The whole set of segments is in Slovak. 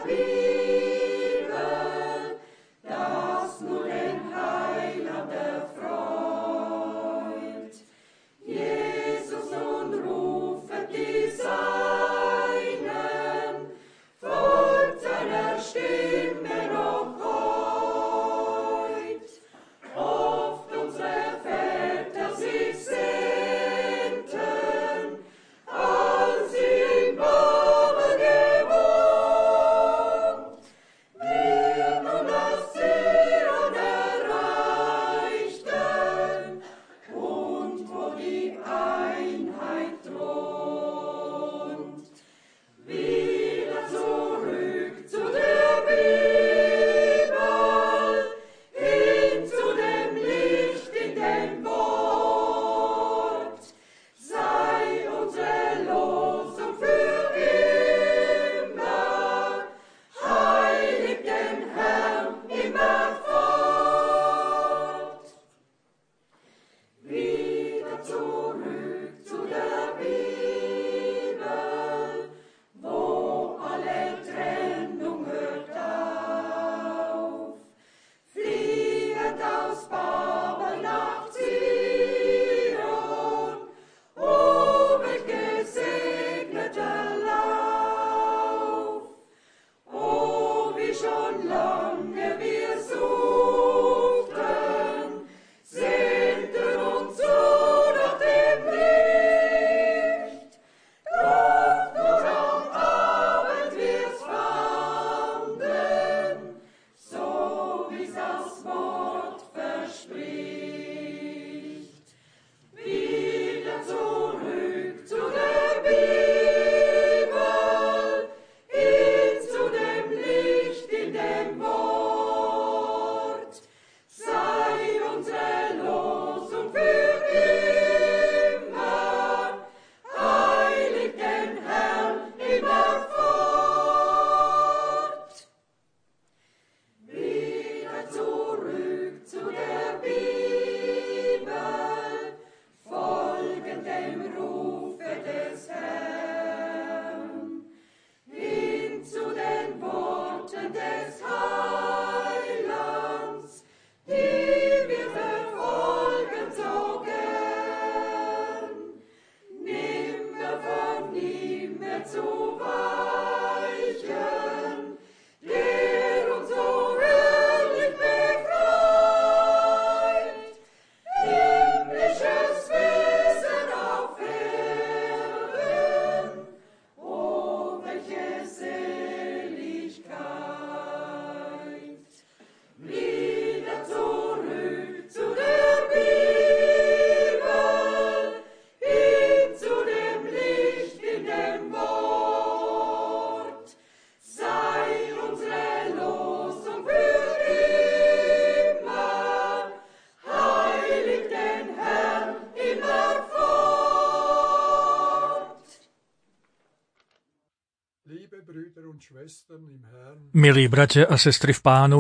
Milí bratia a sestry v Pánu,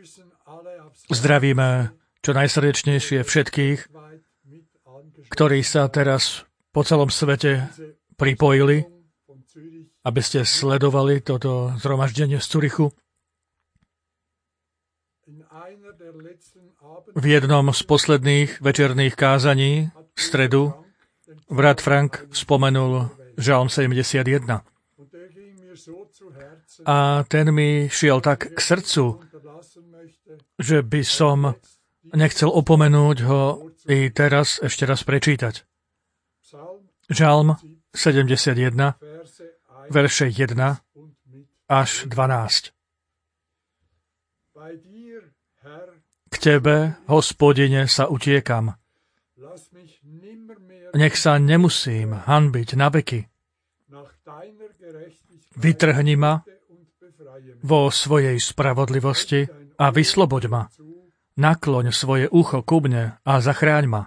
zdravíme čo najsrdečnejšie všetkých, ktorí sa teraz po celom svete pripojili, aby ste sledovali toto zhromaždenie z Zürichu. V jednom z posledných večerných kázaní v stredu brat Frank spomenul Žalm 71. A ten mi šiel tak k srdcu, že by som nechcel opomenúť ho i teraz ešte raz prečítať. Žalm 71, verše 1 až 12. K Tebe, Hospodine, sa utiekam. Nech sa nemusím hanbiť na veky. Vytrhni ma vo svojej spravodlivosti a vysloboď ma. Nakloň svoje ucho ku mne a zachráň ma.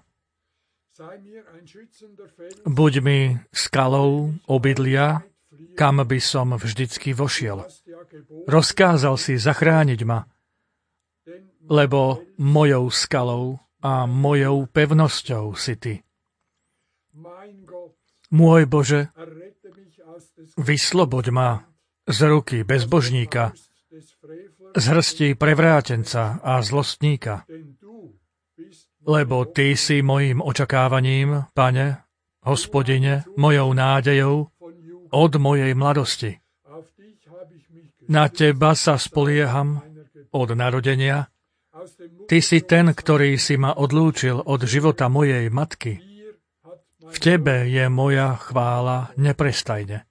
Buď mi skalou obydlia, kam by som vždycky vošiel. Rozkázal si zachrániť ma, lebo mojou skalou a mojou pevnosťou si Ty. Môj Bože, vysloboď ma z ruky bezbožníka, z hrsti prevrátenca a zlostníka. Lebo Ty si mojím očakávaním, Pane, Hospodine, mojou nádejou od mojej mladosti. Na Teba sa spolieham od narodenia. Ty si ten, ktorý si ma odlúčil od života mojej matky. V Tebe je moja chvála neprestajne.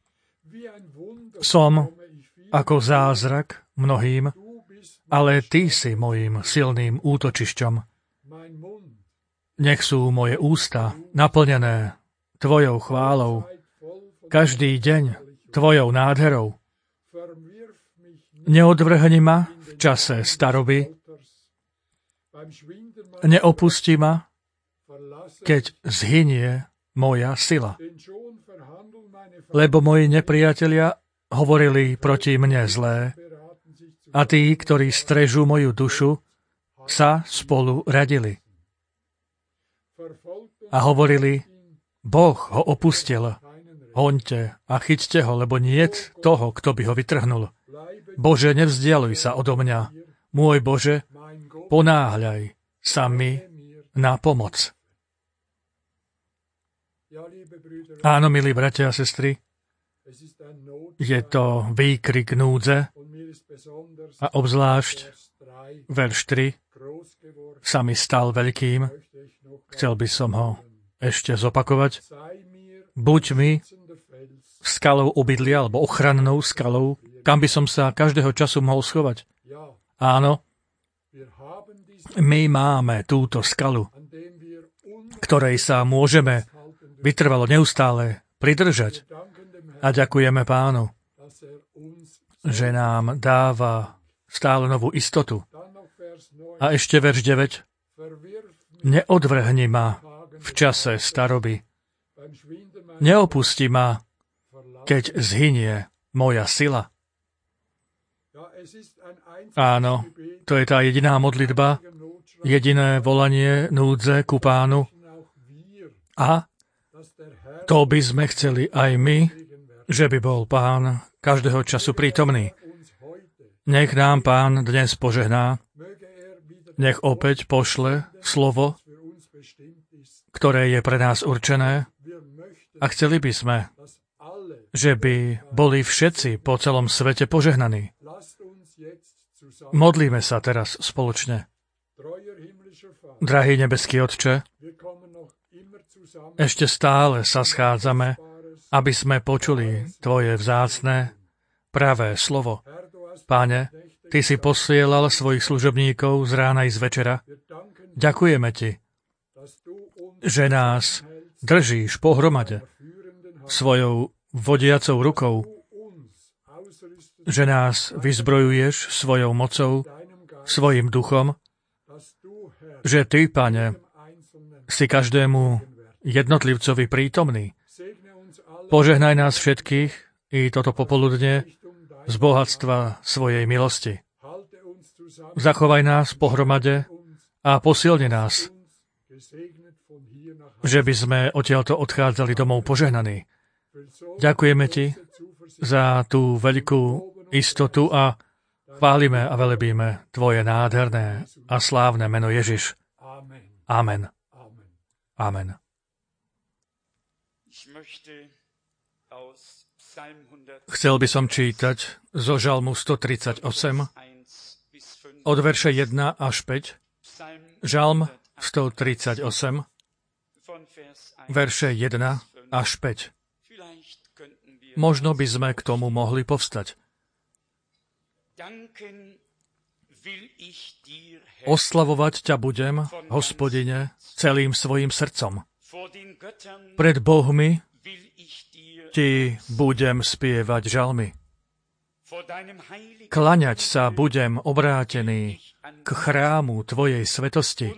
Som ako zázrak mnohým, ale Ty si mojím silným útočišťom. Nech sú moje ústa naplnené Tvojou chválou, každý deň Tvojou nádherou. Neodvrhni ma v čase staroby, neopusti ma, keď zhynie moja sila. Lebo moji nepriatelia hovorili proti mne zlé a tí, ktorí strežú moju dušu, sa spolu radili. A hovorili, Boh ho opustil, hoňte a chyťte ho, lebo niet toho, kto by ho vytrhnul. Bože, nevzdialuj sa odo mňa. Môj Bože, ponáhľaj sa mi na pomoc. Áno, milí bratia a sestry, je to výkrik núdze a obzvlášť verš 3 sa mi stal veľkým. Chcel by som ho ešte zopakovať. Buď mi skalou obydlia alebo ochrannou skalou, kam by som sa každého času mohol schovať. Áno, my máme túto skalu, ktorej sa môžeme vytrvalo neustále pridržať. A ďakujeme Pánu, že nám dáva stále novú istotu. A ešte verš 9. Neodvrhni ma v čase staroby. Neopusti ma, keď zhynie moja sila. Áno, to je tá jediná modlitba, jediné volanie núdze ku Pánu. A to by sme chceli aj my, že by bol Pán každého času prítomný. Nech nám Pán dnes požehná, nech opäť pošle slovo, ktoré je pre nás určené, a chceli by sme, že by boli všetci po celom svete požehnaní. Modlíme sa teraz spoločne. Drahý nebeský Otče, ešte stále sa schádzame, aby sme počuli Tvoje vzácne, pravé slovo. Páne, Ty si posielal svojich služobníkov z rána i z večera. Ďakujeme Ti, že nás držíš pohromade svojou vodiacou rukou, že nás vyzbrojuješ svojou mocou, svojim duchom, že Ty, Pane, si každému jednotlivcovi prítomný. Požehnaj nás všetkých i toto popoludne z bohatstva svojej milosti. Zachovaj nás pohromade a posilni nás, že by sme odtiaľto odchádzali domov požehnaní. Ďakujeme Ti za tú veľkú istotu a chválime a velebíme Tvoje nádherné a slávne meno Ježiš. Amen. Amen. Chcel by som čítať zo Žalmu 138 od verše 1 až 5. Žalm 138, verše 1 až 5. Možno by sme k tomu mohli povstať. Oslavovať ťa budem, Hospodine, celým svojim srdcom. Pred Bohmi Ti budem spievať žalmy. Klaňať sa budem obrátený k chrámu Tvojej svetosti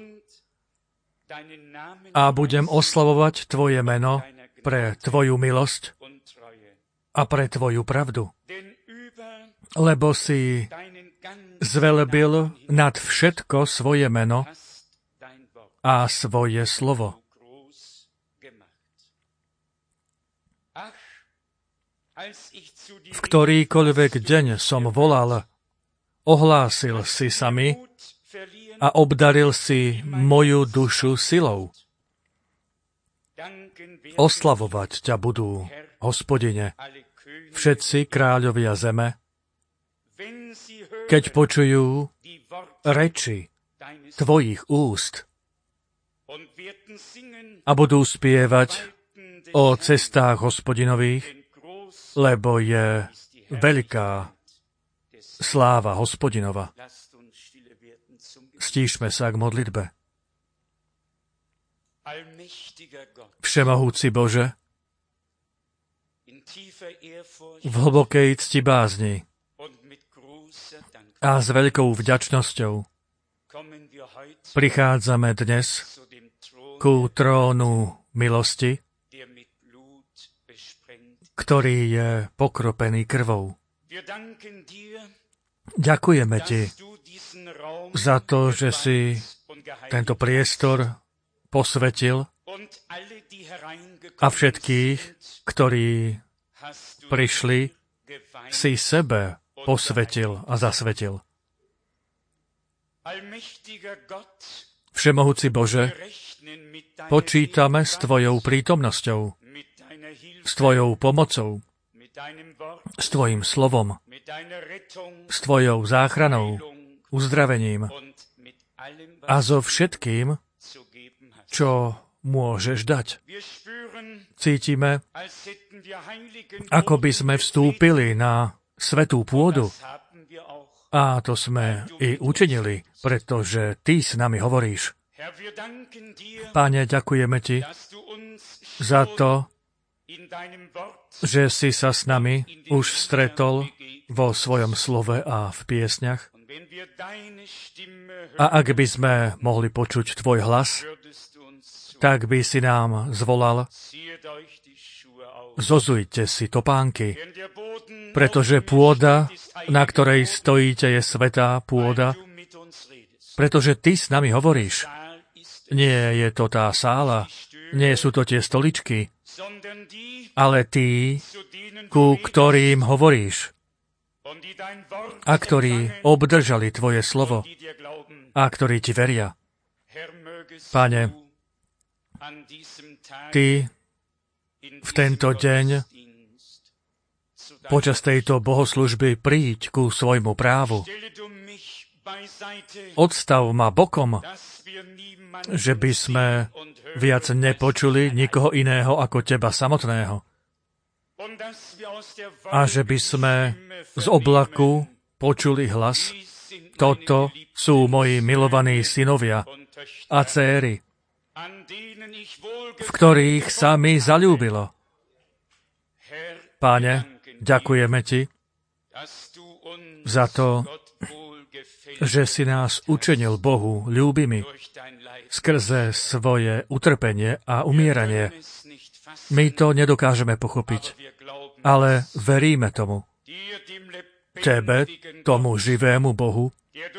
a budem oslavovať Tvoje meno pre Tvoju milosť a pre Tvoju pravdu. Lebo si zvelebil nad všetko svoje meno a svoje slovo. V ktorýkoľvek deň som volal, ohlásil si sa mi a obdaril si moju dušu silou. Oslavovať ťa budú, Hospodine, všetci kráľovia zeme, keď počujú reči tvojich úst a budú spievať o cestách Hospodinových, lebo je veľká sláva Hospodinova. Stíšme sa k modlitbe. Všemohúci Bože, v hlbokej ctibázni a s veľkou vďačnosťou prichádzame dnes ku trónu milosti, ktorý je pokropený krvou. Ďakujeme Ti za to, že si tento priestor posvetil a všetkých, ktorí prišli, si sebe posvetil a zasvetil. Všemohúci Bože, počítame s Tvojou prítomnosťou, s Tvojou pomocou, s Tvojim slovom, s Tvojou záchranou, uzdravením a so všetkým, čo môžeš dať. Cítime, ako by sme vstúpili na svätú pôdu. A to sme i učinili, pretože Ty s nami hovoríš. Pane, ďakujeme Ti za to, že si sa s nami už stretol vo svojom slove a v piesňach. A ak by sme mohli počuť Tvoj hlas, tak by si nám zvolal: zozujte si topánky, pretože pôda, na ktorej stojíte, je svätá pôda, pretože Ty s nami hovoríš. Nie je to tá sála, nie sú to tie stoličky, ale tí, ku ktorým hovoríš a ktorí obdržali Tvoje slovo a ktorí Ti veria. Pane, Ty v tento deň počas tejto bohoslužby príď ku svojmu právu. Odstav ma bokom, že by sme viac nepočuli nikoho iného ako Teba samotného. A že by sme z oblaku počuli hlas: toto sú moji milovaní synovia a dcéry, v ktorých sa mi zaľúbilo. Páne, ďakujeme Ti za to, že si nás učinil Bohu ľúbimi skrze svoje utrpenie a umieranie. My to nedokážeme pochopiť, ale veríme tomu. Tebe, tomu živému Bohu,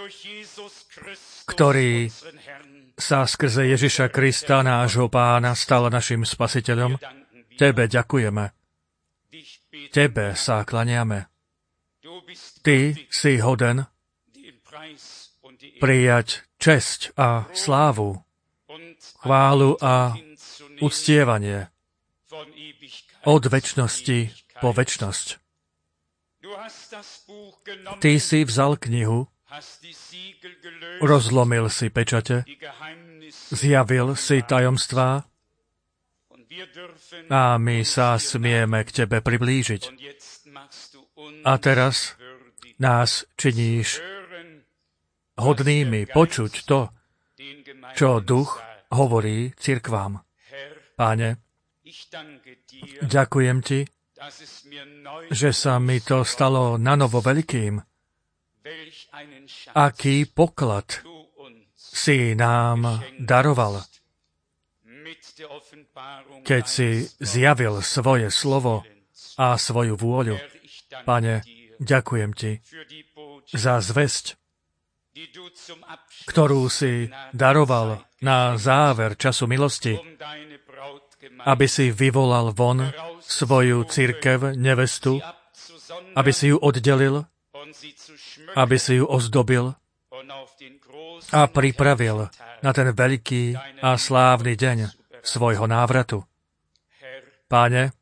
ktorý sa skrze Ježiša Krista, nášho Pána, stal našim Spasiteľom. Tebe ďakujeme. Tebe sa klaniame. Ty si hoden prijať česť a slávu, chválu a uctievanie od večnosti po večnosť. Ty si vzal knihu, rozlomil si pečate, zjavil si tajomstvá a my sa smieme k Tebe priblížiť. A teraz nás činíš hodnými počuť to, čo Duch hovorí cirkvám. Páne, ďakujem Ti, že sa mi to stalo nanovo veľkým. Aký poklad si nám daroval, keď si zjavil svoje slovo a svoju vôľu. Pane, ďakujem Ti za zvesť, ktorú si daroval na záver času milosti, aby si vyvolal von svoju cirkev, nevestu, aby si ju oddelil, aby si ju ozdobil a pripravil na ten veľký a slávny deň svojho návratu. Páne,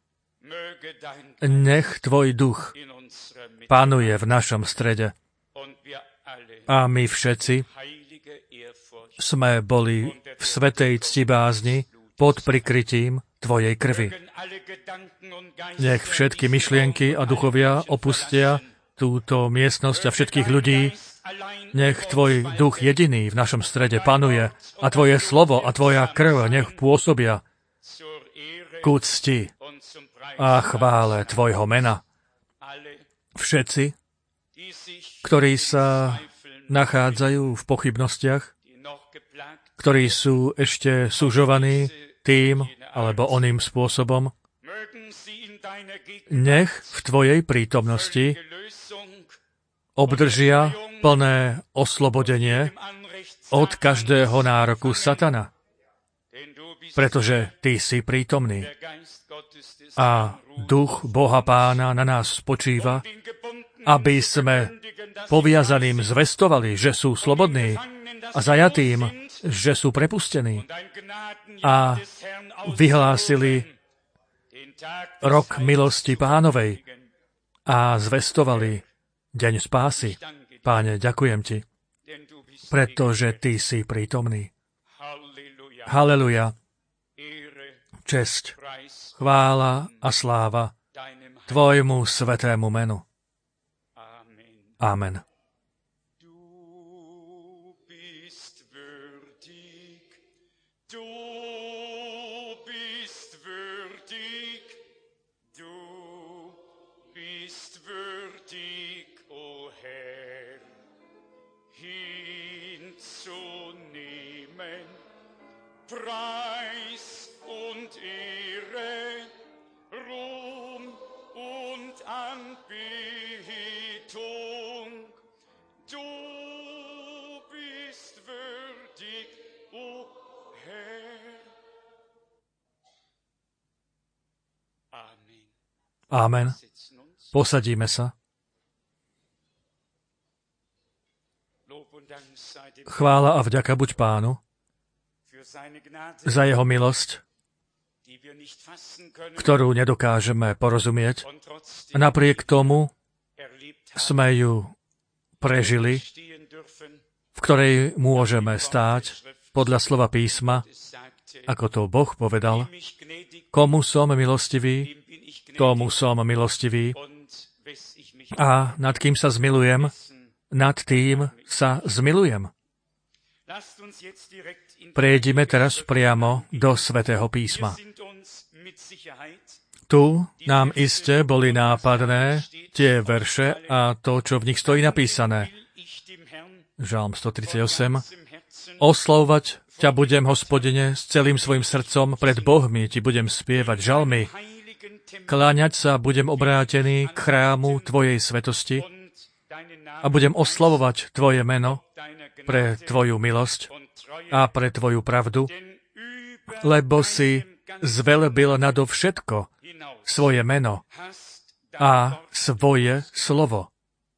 nech tvoj duch panuje v našom strede a my všetci sme boli v svätej ctibázni pod prikrytím tvojej krvi. Nech všetky myšlienky a duchovia opustia túto miestnosť a všetkých ľudí. Nech tvoj duch jediný v našom strede panuje a tvoje slovo a tvoja krv nech pôsobia ku cti a chvále tvojho mena. Všetci, ktorí sa nachádzajú v pochybnostiach, ktorí sú ešte sužovaní tým alebo oným spôsobom, nech v tvojej prítomnosti obdržia plné oslobodenie od každého nároku satana, pretože ty si prítomný a duch Boha Pána na nás spočíva, aby sme poviazaným zvestovali, že sú slobodní a zajatým, že sú prepustení a vyhlásili rok milosti Pánovej a zvestovali deň spásy. Páne, ďakujem ti, pretože ty si prítomný. Haleluja. Česť, chvála a sláva tvojmu svätému menu. Amen. Preis und Ehre, Ruhm und Anbetung. Du bist würdig, o Herr. Amen. Amen. Posadíme sa. Chvála a vďaka buď Pánu za jeho milosť, ktorú nedokážeme porozumieť. Napriek tomu sme ju prežili, v ktorej môžeme stáť podľa slova písma, ako to Boh povedal. Komu som milostivý, tomu som milostivý. A nad kým sa zmilujem, nad tým sa zmilujem. Prejdime teraz priamo do Svätého písma. Tu nám iste boli nápadné tie verše a to, čo v nich stojí napísané. Žalm 138. Oslovovať ťa budem, Hospodine, s celým svojim srdcom, pred Bohmi ti budem spievať žalmy. Kláňať sa budem obrátený k chrámu tvojej svetosti a budem oslavovať tvoje meno pre tvoju milosť a pre tvoju pravdu, lebo si zvelbil nadovšetko svoje meno a svoje slovo.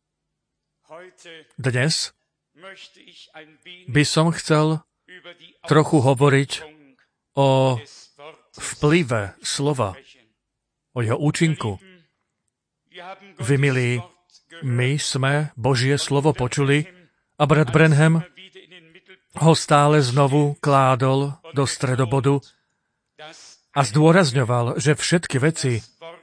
Dnes by som chcel trochu hovoriť o vplyve slova, o jeho účinku. Vy, milí, my sme Božie slovo počuli a brat Branham ho stále znovu kládol do stredobodu a zdôrazňoval, že všetky veci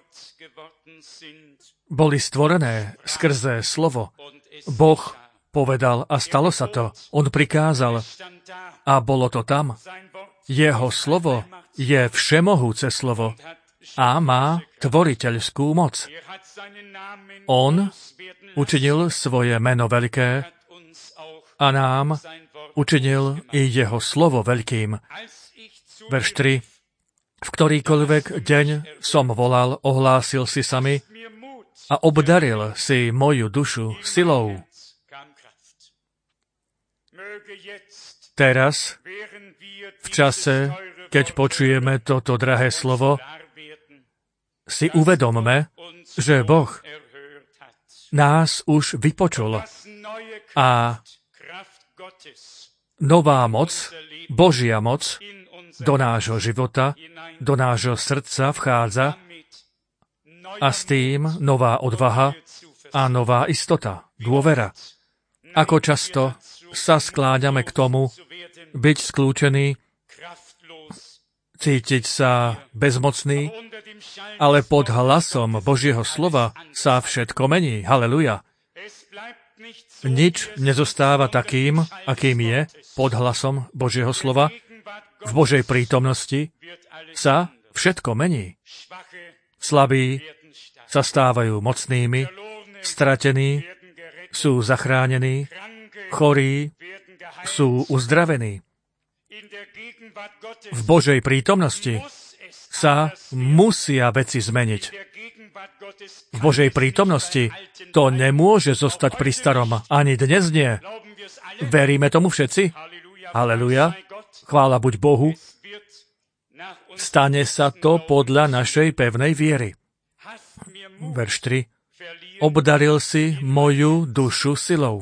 boli stvorené skrze slovo. Boh povedal a stalo sa to. On prikázal a bolo to tam. Jeho slovo je všemohúce slovo a má tvoriteľskú moc. On učinil svoje meno veľké a nám učinil i jeho slovo veľkým. Verš 3. V ktorýkoľvek deň som volal, ohlásil si sa mi a obdaril si moju dušu silou. Teraz, v čase Keď počujeme toto drahé slovo, si uvedomme, že Boh nás už vypočul a nová moc, Božia moc do nášho života, do nášho srdca vchádza a s tým nová odvaha a nová istota, dôvera. Ako často sa skláňame k tomu byť skľúčený, cítiť sa bezmocný, ale pod hlasom Božieho slova sa všetko mení. Haleluja. Nič nezostáva takým, akým je pod hlasom Božieho slova. V Božej prítomnosti sa všetko mení. Slabí sa stávajú mocnými, stratení sú zachránení, chorí sú uzdravení. V Božej prítomnosti sa musia veci zmeniť. V Božej prítomnosti to nemôže zostať pri starom. Ani dnes nie. Veríme tomu všetci? Halleluja. Chvála buď Bohu. Stane sa to podľa našej pevnej viery. Verš 3. Obdaril si moju dušu silou.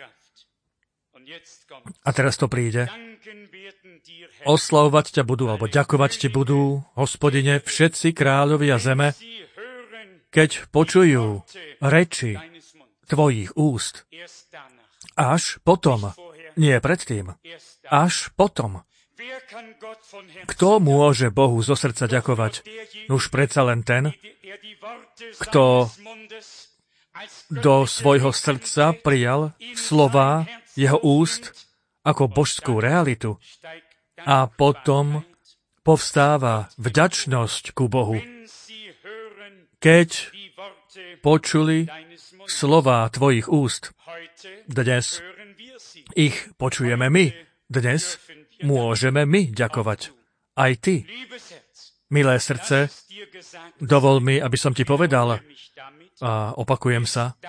A teraz to príde. Oslavovať ťa budú, alebo ďakovať ti budú, Hospodine, všetci kráľovia zeme, keď počujú reči tvojich úst. Až potom, nie predtým, až potom. Kto môže Bohu zo srdca ďakovať? Nuž predsa len ten, kto do svojho srdca prijal slová jeho úst ako božskú realitu a potom povstáva vďačnosť ku Bohu. Keď počuli slová tvojich úst, dnes ich počujeme my. Dnes môžeme my ďakovať. Aj ty. Milé srdce, dovol mi, aby som ti povedal, a opakujem sa,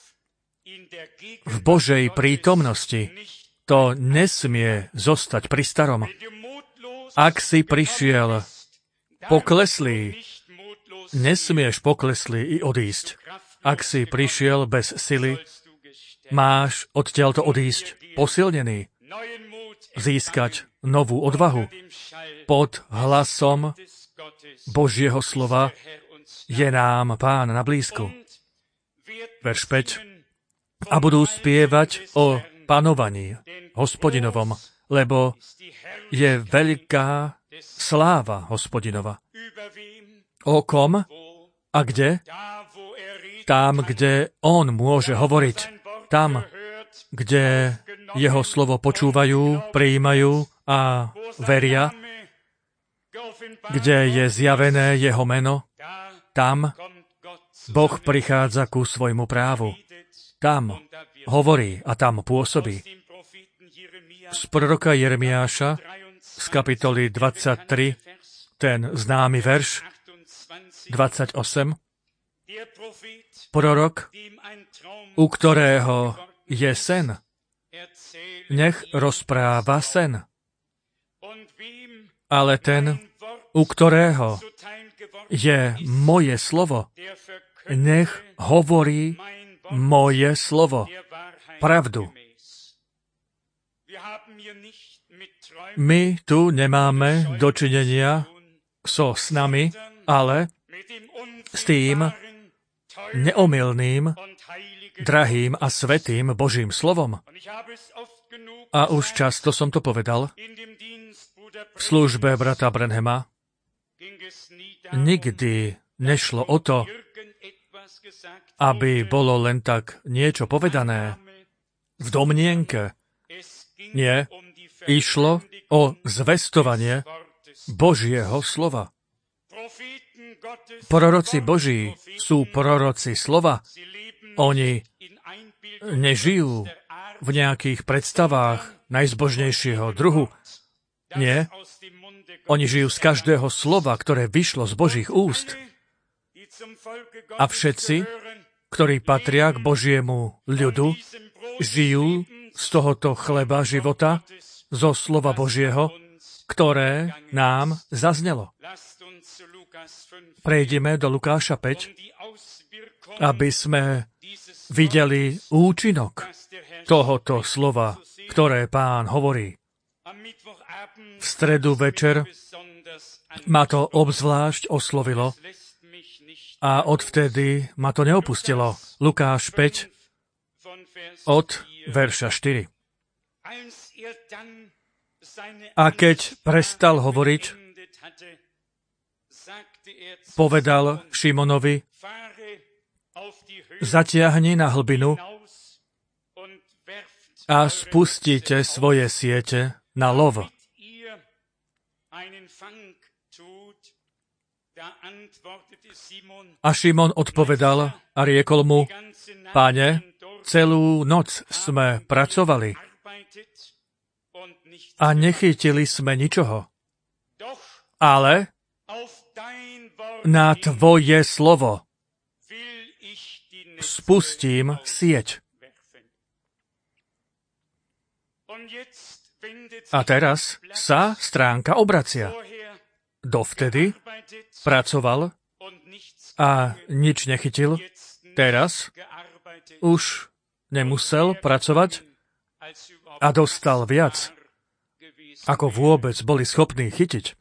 v Božej prítomnosti to nesmie zostať pri starom. Ak si prišiel pokleslý, nesmieš pokleslý i odísť. Ak si prišiel bez sily, máš odtiaľto odísť posilnený, získať novú odvahu. Pod hlasom Božieho slova je nám Pán na blízku. Verš 5. A budú spievať o panovaní Hospodinovom, lebo je veľká sláva Hospodinova. O kom a kde? Tam, kde on môže hovoriť. Tam, kde jeho slovo počúvajú, prijímajú a veria, kde je zjavené jeho meno, tam Boh prichádza ku svojmu právu. Tam hovorí a tam pôsobí. Z proroka Jeremiáša z kapitoly 23, ten známy verš 28, prorok, u ktorého je sen, nech rozpráva sen. Ale ten, u ktorého je moje slovo, nech hovorí moje slovo, pravdu. My tu nemáme dočinenia so snami, ale s tým neomylným, drahým a svätým Božím slovom. A už často som to povedal, v službe brata Branhama nikdy nešlo o to, aby bolo len tak niečo povedané v domnienke. Nie, išlo o zvestovanie Božieho slova. Proroci Boží sú proroci slova. Oni nežijú v nejakých predstavách najzbožnejšieho druhu. Nie, oni žijú z každého slova, ktoré vyšlo z Božích úst. A všetci, ktorí patria k Božiemu ľudu, žijú z tohoto chleba života, zo slova Božieho, ktoré nám zaznelo. Prejdeme do Lukáša 5, aby sme videli účinok tohoto slova, ktoré Pán hovorí. V stredu večer ma to obzvlášť oslovilo a odvtedy ma to neopustilo. Lukáš 5 od verša 4. A keď prestal hovoriť, povedal Šimonovi, zatiahni na hlbinu a spustite svoje siete na lov. A Šimon odpovedal a riekol mu, Pane, celú noc sme pracovali a nechytili sme ničoho. Ale na tvoje slovo spustím sieť. A teraz sa stránka obracia. Dovtedy pracoval a nič nechytil. Teraz už nemusel pracovať a dostal viac, ako vôbec boli schopní chytiť.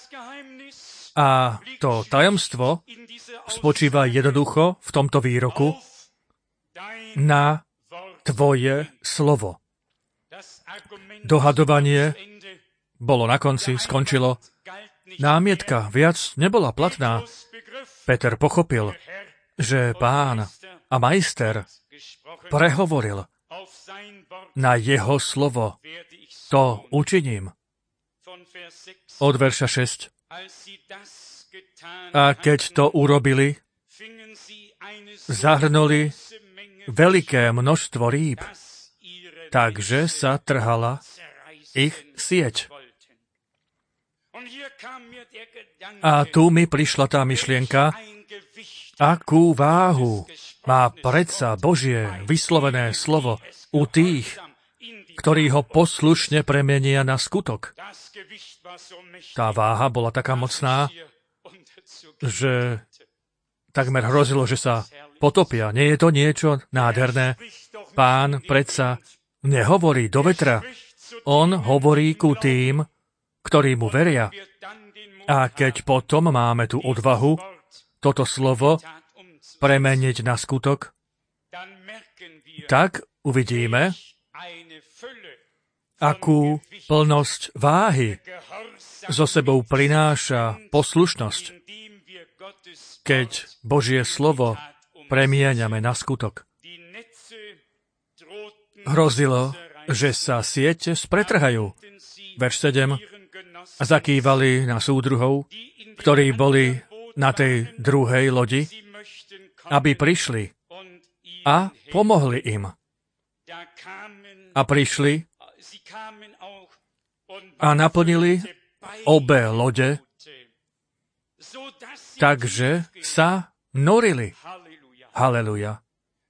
A to tajomstvo spočíva jednoducho v tomto výroku na tvoje slovo. Dohadovanie bolo na konci, skončilo. Námietka viac nebola platná. Peter pochopil, že Pán a majster prehovoril. Na jeho slovo to učiním. Od verša 6. A keď to urobili, zahrnuli veľké množstvo rýb, takže sa trhala ich sieť. A tu mi prišla tá myšlienka, akú váhu má predsa Božie vyslovené slovo u tých, ktorí ho poslušne premenia na skutok. Tá váha bola taká mocná, že takmer hrozilo, že sa potopia. Nie je to niečo nádherné? Pán predsa nehovorí do vetra. On hovorí ku tým, ktorí mu veria. A keď potom máme tú odvahu toto slovo premeniť na skutok, tak uvidíme, akú plnosť váhy so sebou prináša poslušnosť, keď Božie slovo premieňame na skutok. Hrozilo, že sa siete spretrhajú. Verš 7. A zakývali na súdruhov, ktorí boli na tej druhej lodi, aby prišli a pomohli im. A prišli a naplnili obe lode, takže sa norili. Haleluja.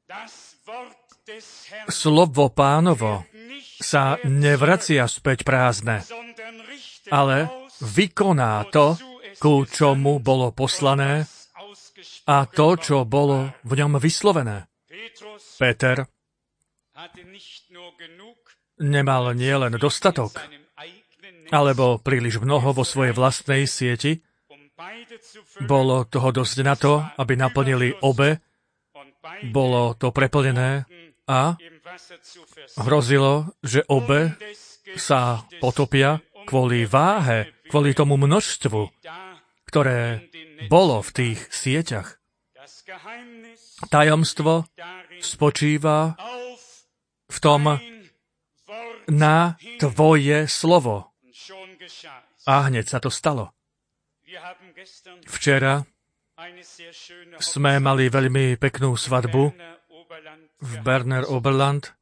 Slovo Pánovo sa nevracia späť prázdne, ale vykoná to, ku čomu bolo poslané a to, čo bolo v ňom vyslovené. Peter nemal nielen dostatok, alebo príliš mnoho vo svojej vlastnej sieti. Bolo toho dosť na to, aby naplnili obe. Bolo to preplnené a hrozilo, že obe sa potopia kvôli váhe, kvôli tomu množstvu, ktoré bolo v tých sieťach. Tajomstvo spočíva v tom na tvoje slovo. A hneď sa to stalo. Včera sme mali veľmi peknú svadbu v Berner Oberland,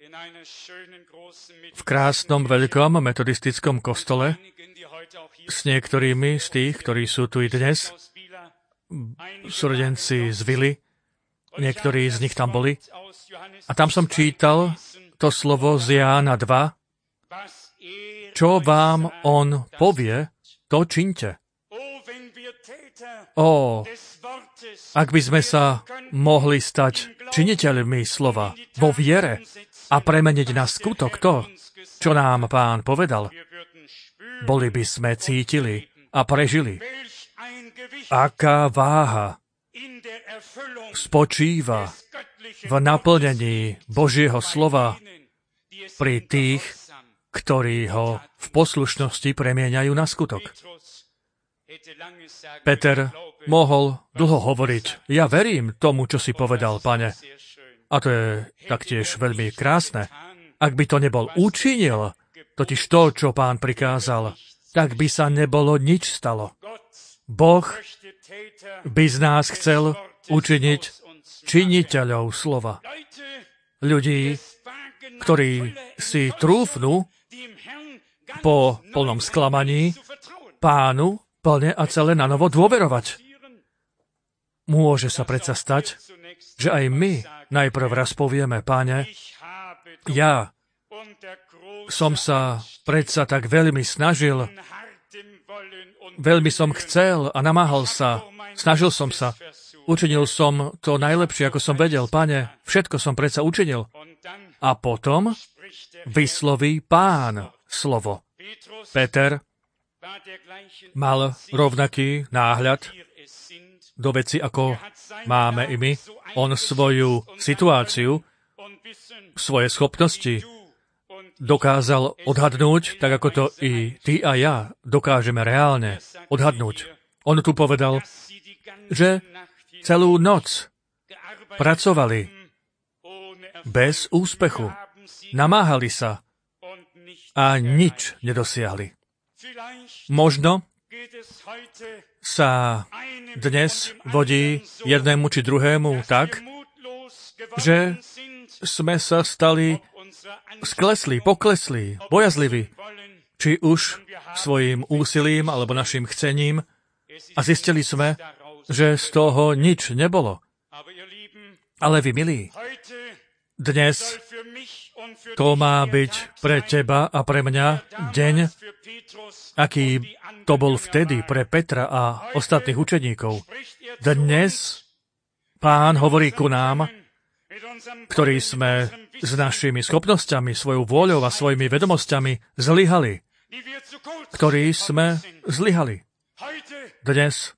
v krásnom veľkom metodistickom kostole s niektorými z tých, ktorí sú tu i dnes, súrodenci z Vily, niektorí z nich tam boli. A tam som čítal to slovo z Jána 2, čo vám on povie, to čiňte. Ak by sme sa mohli stať činiteľmi slova vo viere a premeniť na skutok to, čo nám Pán povedal, boli by sme cítili a prežili. Aká váha spočíva v naplnení Božieho slova pri tých, ktorí ho v poslušnosti premieňajú na skutok. Peter mohol dlho hovoriť, ja verím tomu, čo si povedal, Pane. A to je taktiež veľmi krásne. Ak by to nebol učinil, totiž to, čo Pán prikázal, tak by sa nebolo nič stalo. Boh by z nás chcel učiniť činiteľov slova. Ľudí, ktorí si trúfnú po plnom sklamaní Pánu plne a celé na novo dôverovať. Môže sa predsa stať, že aj my najprv raz povieme, Páne, ja som sa predsa tak veľmi snažil, veľmi som chcel a namáhal sa, snažil som sa, učinil som to najlepšie, ako som vedel, Pane, všetko som predsa učinil. A potom vysloví Pán slovo. Peter mal rovnaký náhľad do veci, ako máme i my. On svoju situáciu, svoje schopnosti dokázal odhadnúť, tak ako to i ty a ja dokážeme reálne odhadnúť. On tu povedal, že celú noc pracovali bez úspechu, namáhali sa a nič nedosiahli. Možno sa dnes vodí jednému či druhému tak, že sme sa stali skleslí, pokleslí, bojazliví, či už svojim úsilím alebo našim chcením a zistili sme, že z toho nič nebolo. Ale vy, milí, dnes to má byť pre teba a pre mňa deň, aký to bol vtedy pre Petra a ostatných učeníkov. Dnes Pán hovorí ku nám, ktorí sme s našimi schopnosťami, svojou vôľou a svojimi vedomosťami zlyhali. Ktorí sme zlyhali. Dnes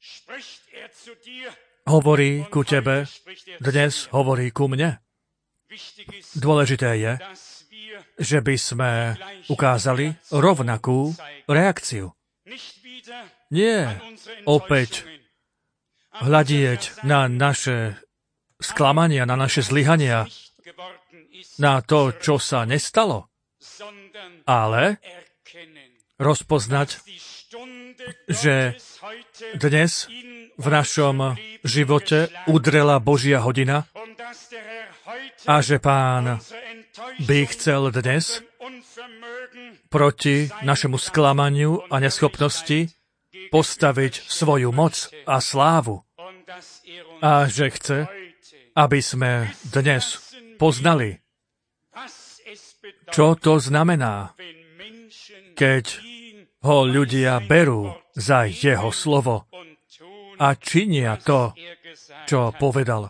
hovorí ku tebe, dnes hovorí ku mne. Dôležité je, že by sme ukázali rovnakú reakciu. Nie opäť hľadieť na naše sklamania, na naše zlyhania, na to, čo sa nestalo, ale rozpoznať, že dnes v našom živote udrela Božia hodina a že Pán by chcel dnes proti našemu sklamaniu a neschopnosti postaviť svoju moc a slávu. A že chce, aby sme dnes poznali, čo to znamená, keď ho ľudia berú za jeho slovo a činia to, čo povedal.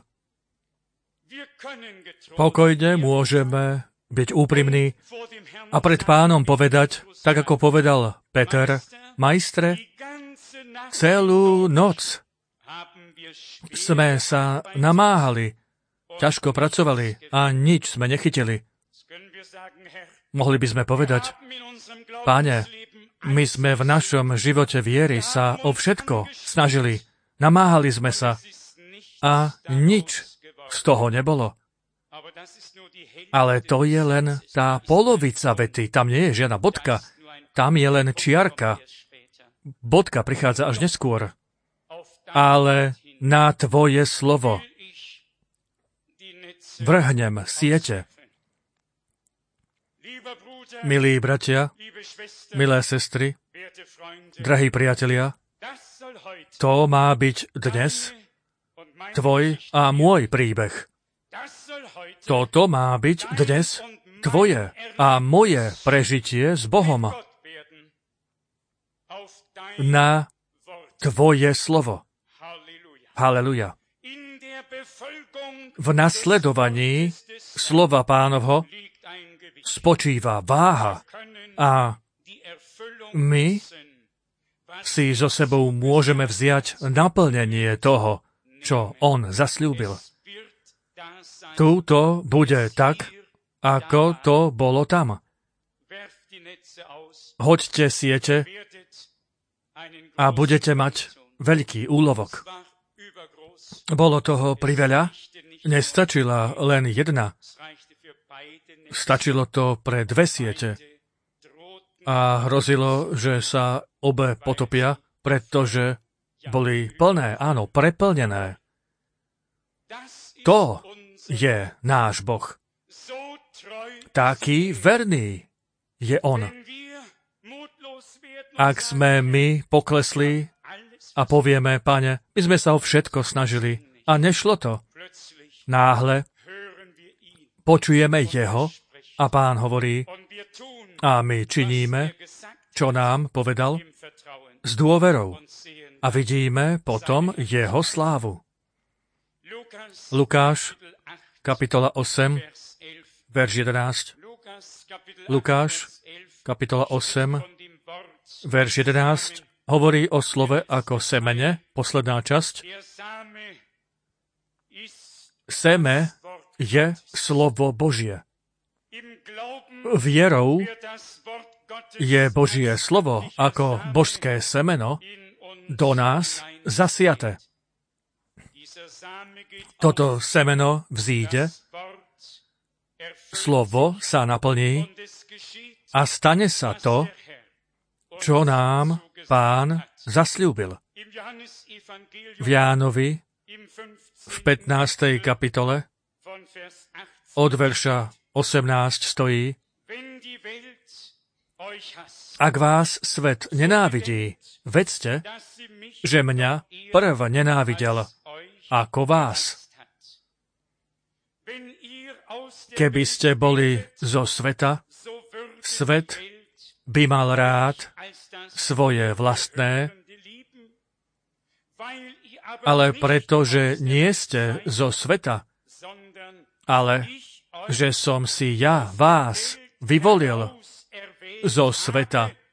Pokojne môžeme byť úprimní a pred Pánom povedať, tak ako povedal Peter, majstre, celú noc sme sa namáhali, ťažko pracovali a nič sme nechytili. Mohli by sme povedať, Páne, my sme v našom živote viery sa o všetko snažili, namáhali sme sa a nič z toho nebolo. Ale to je len tá polovica vety, tam nie je žiadna bodka, tam je len čiarka. Bodka prichádza až neskôr. Ale na tvoje slovo vrhnem siete. Milí bratia, milé sestry, drahí priatelia, to má byť dnes tvoj a môj príbeh. Toto má byť dnes tvoje a moje prežitie s Bohom. na Tvoje slovo. Halleluja. Halleluja. In der Befolgung V nasledovaní slova Pánovho liegt ein Gewicht. spočíva váha Können a die Erfüllung my dessen, was si so sebou môžeme vziať naplnenie toho, čo on zasľúbil. wird da sein. Túto bude tak, ako to bolo tam. Werft die Netze aus, Hoďte siete werdet einen a großen budete mať Lohn. veľký úlovok. War übergroß. Bolo toho priveľa, Reichte nicht nestačila len jedna. Es reichte für beide Netze. Stačilo to pre dve siete Drohten a hrozilo, že sa obe potopia, pretože boli plné, áno, preplnené. das ist To unser je náš Boh. so treu. Taký verný je on. Wenn wir mutlos werden und Ak sme my poklesli alles a povieme, Pane, my sme sa o všetko snažili a nešlo to, plötzlich náhle hören wir ihn počujeme jeho a Pán hovorí und wir tun, a my was činíme, gesagt čo nám povedal, im Vertrauen s dôverou und sehen a vidíme potom jeho slávu. Lukas Kapitola 8, Vers 11. verš 11. Lukáš, Kapitola 8, von dem Wort verš 11 hovorí o slove ako semene, posledná časť. der Same ist Seme Wort. je slovo Božie. Im Glauben Vierou wird das Wort Gottes je Božie slovo ako božské semeno in uns do nás zasiate. Dieser Same geht Toto semeno vzíde, das Wort erfüllt slovo sa naplní und es geschieht, a stane sa was to, der Herr uns čo nám zugesagt Pán hat. zasľúbil. Im Johannesevangelium V Jánovi im v 15. kapitole von Vers 18 od verša 18 stojí: Wenn die Welt euch hasst, Ak vás svet nenávidí, vedzte, dass sie mich že mňa prv nenávidel als euch ako vás. gehasst hat. Wenn ihr aus der Keby Welt ste boli zo sveta, so würde svet die Welt by mal rád als das svoje vlastné, Gehörende lieben, weil ihr aber ale nicht pretože aus der nie Welt ste seid, zo sveta, sondern ale ich euch že som si ja vás vyvolil auserwählt zo sveta, habe,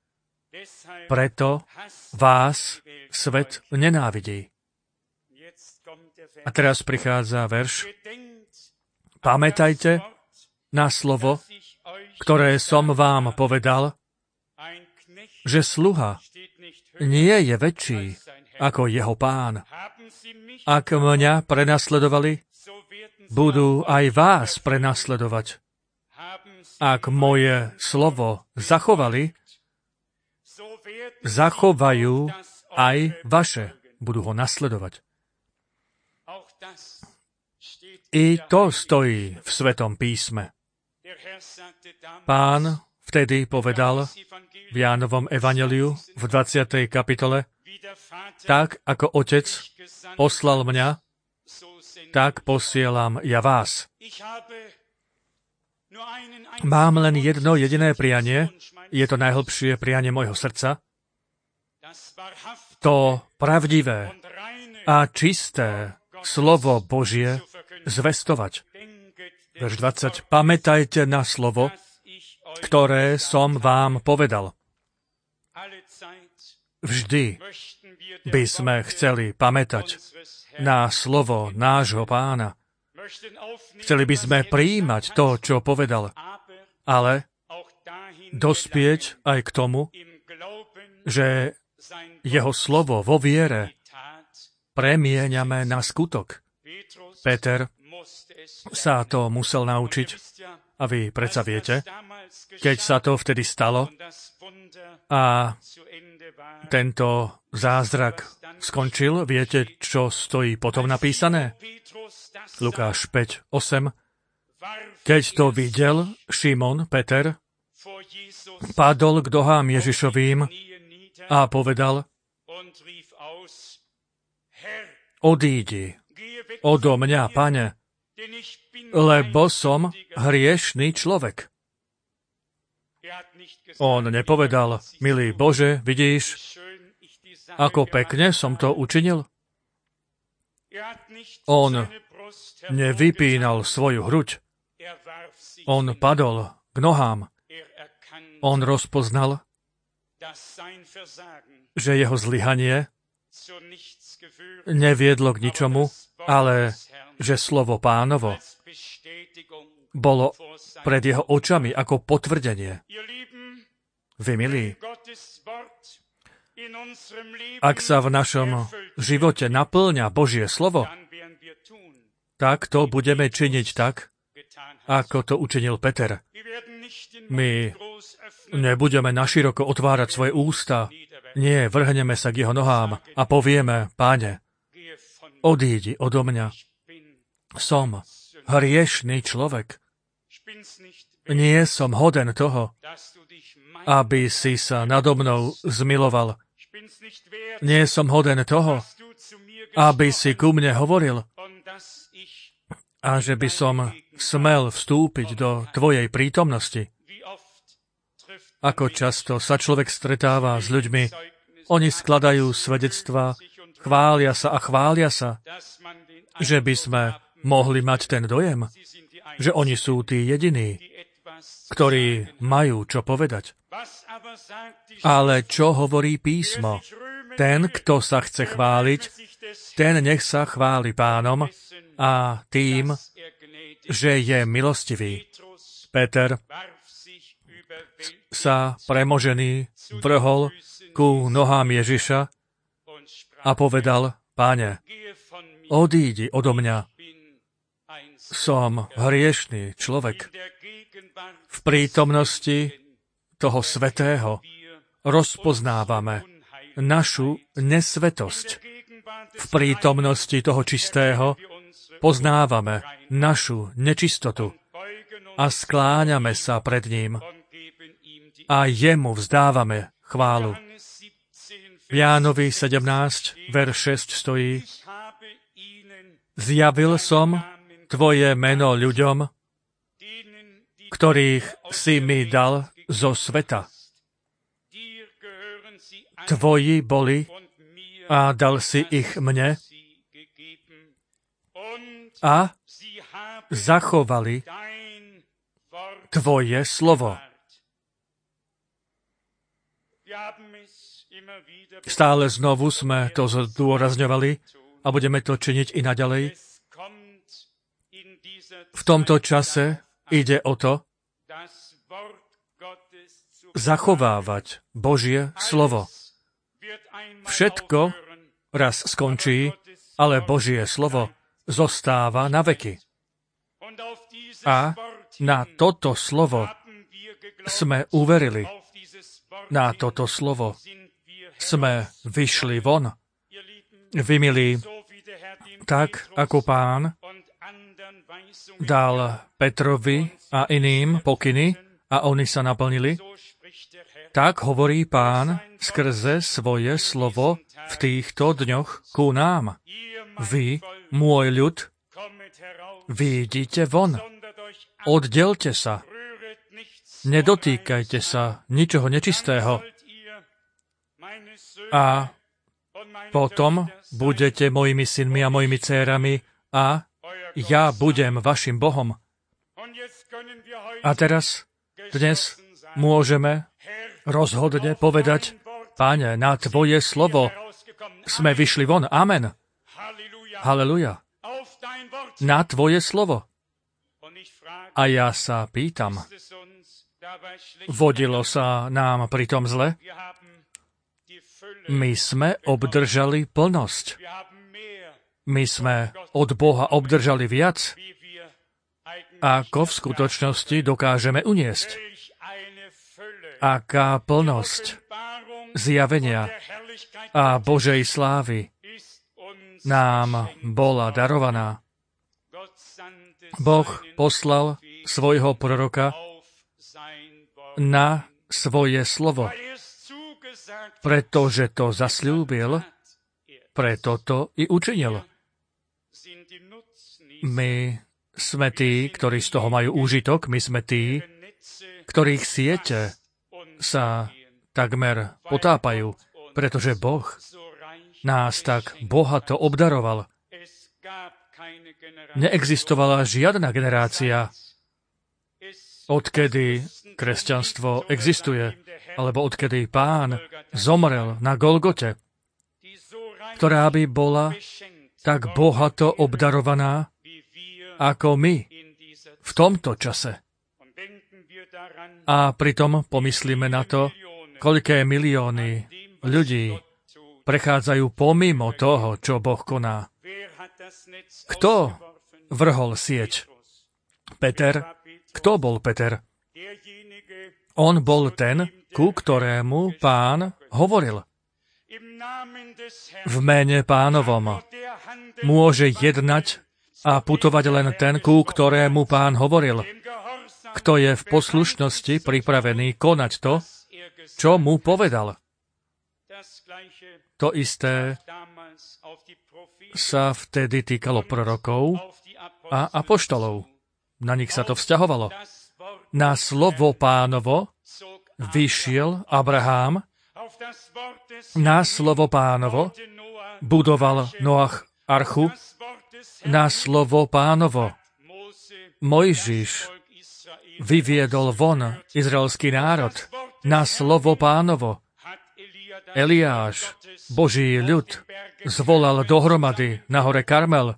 deshalb preto hasst vás die Welt svet euch. nenávidí. Jetzt kommt der A Vers. teraz prichádza verš: Gedenkt Pamätajte das Wort, na slovo, das ich euch ktoré som gesagt vám habe. povedal, Ein Knecht že sluha steht nicht höher nie je väčší als sein Herr. ako jeho pán. Haben sie mich, Ak mňa prenasledovali, so werden sie budú auch aj euch vás verfolgen. prenasledovať. Haben sie Ak moje slovo zachovali, so werden zachovajú sie auch das aj eure vaše. verfolgen. Budú ho nasledovať. Auch das steht I in der to Heiligen stojí Schrift. v Svetom písme. Der Herr sagte damals Pán vtedy im povedal Johannesevangelium, v Jánovom evanjeliu v 20. kapitole: wie der Vater Tak ako Otec mich gesandt poslal hat, mňa, so sende tak ich posielam ja vás. Ich habe nur einen Mám len einzigen jedno Wunsch, jediné das ist prianie, der Wunsch meines je to Herzens, najhlbšie prianie môjho srdca, das wahrhaftige to pravdivé und reine a čisté slovo Božie zu verkünden. zvestovať. Denket Verš des 20. Wortes, Pamätajte na slovo, das ich euch ktoré gesagt som habe. vám povedal. Alle Zeit Vždy möchten wir der by sme Worte chceli pamätať unseres Herrn, na slovo nášho Pána. möchten aufnehmen, Chceli by was sme er prijímať gesagt to, hat, čo povedal, aber ale auch dahin dospieť gelangen, aj k tomu, im Glauben že sein jeho Wort slovo vo viere in die Tat. premieňame na skutok. Petrus Peter musste es sa lernen. to musel Und ihr naučiť wisst ja, a vy predsa als das viete, damals keď geschah sa to vtedy stalo und das Wunder a zu Ende war, tento zázrak skončil, viete, čo stojí potom napísané? Petrus das Lukáš 5:8. warf Keď to er videl Šimon, Peter, vor Jesus padol k nohám Ježišovým Knie nieder a povedal: und rief aus, Herr, Odídi gehe weg odo von mňa, mir, Pane, denn ich bin lebo ein som sündiger. hriešný človek. Er hat nicht gesagt, On nepovedal: Milý Bože, vidíš, wie schön Ako pekne som to učinil? On nevypínal svoju hruď. On padol k nohám. On rozpoznal, že jeho zlyhanie neviedlo k ničomu, ale že slovo Pánovo bolo pred jeho očami ako potvrdenie. Vy, milí, ak sa v našom živote naplňa Božie slovo, tak to budeme činiť tak, ako to učinil Peter. My nebudeme naširoko otvárať svoje ústa. Nie, vrhneme sa k jeho nohám a povieme, Páne, odídi odo mňa. Som hriešný človek. Nie som hoden toho, aby si sa nado mnou zmiloval. Nie som hoden toho, aby si ku mne hovoril a že by som smel vstúpiť do tvojej prítomnosti. Ako často sa človek stretáva s ľuďmi, oni skladajú svedectvá, chvália sa, že by sme mohli mať ten dojem, že oni sú tí jediní, ktorí majú čo povedať. Ale čo hovorí písmo? Ten, kto sa chce chváliť, ten nech sa chváli Pánom a tým, že je milostivý. Peter sa premožený vrhol ku nohám Ježiša a povedal, Páne, odídi odo mňa. Som hriešný človek. V prítomnosti toho svätého rozpoznávame našu nesvetosť. V prítomnosti toho čistého poznávame našu nečistotu a skláňame sa pred ním a jemu vzdávame chválu. V Jánovi 17, verš 6 stojí: Zjavil som tvoje meno ľuďom, ktorých si mi dal zo sveta. Tvoji boli a dal si ich mne a zachovali tvoje slovo. Stále znovu sme to zdôrazňovali a budeme to činiť i naďalej. V tomto čase ide o to zachovávať Božie slovo. Všetko raz skončí, ale Božie slovo zostáva na veky. A na toto slovo sme uverili. Na toto slovo sme vyšli von. Vy, milí, tak ako Pán dal Petrovi a iným pokyny a oni sa naplnili, tak hovorí Pán skrze svoje slovo v týchto dňoch ku nám. Vy, môj ľud, vyjdite von. Oddelte sa. Nedotýkajte sa ničoho nečistého. A potom budete mojimi synmi a mojimi dcérami a ja budem vašim Bohom. A teraz, dnes môžeme rozhodne povedať, Páne, na tvoje slovo sme vyšli von. Amen. Halleluja. Na tvoje slovo. A ja sa pýtam, vodilo sa nám pri tom zle? My sme obdržali plnosť. My sme od Boha obdržali viac, ako v skutočnosti dokážeme uniesť. Aká plnosť zjavenia a Božej slávy nám bola darovaná. Boh poslal svojho proroka na svoje slovo. Pretože to zasľúbil, preto to i učinil. My sme tí, ktorí z toho majú úžitok, my sme tí, ktorých siete sa takmer potápajú, pretože Boh nás tak bohato obdaroval. Neexistovala žiadna generácia, odkedy kresťanstvo existuje, alebo odkedy Pán zomrel na Golgote, ktorá by bola tak bohato obdarovaná ako my v tomto čase. A pritom pomyslíme na to, koľké milióny ľudí prechádzajú pomimo toho, čo Boh koná. Kto vrhol sieť? Peter. Kto bol Peter? On bol ten, ku ktorému Pán hovoril. V mene Pánovom môže jednať a putovať len ten, ku ktorému Pán hovoril. Kto je v poslušnosti pripravený konať to, čo mu povedal. To isté sa vtedy týkalo prorokov a apoštolov. Na nich sa to vzťahovalo. Na slovo Pánovo vyšiel Abraham, na slovo Pánovo budoval Noach archu, na slovo Pánovo Mojžiš vyviedol von izraelský národ, na slovo Pánovo Eliáš, Boží ľud, zvolal dohromady na hore Karmel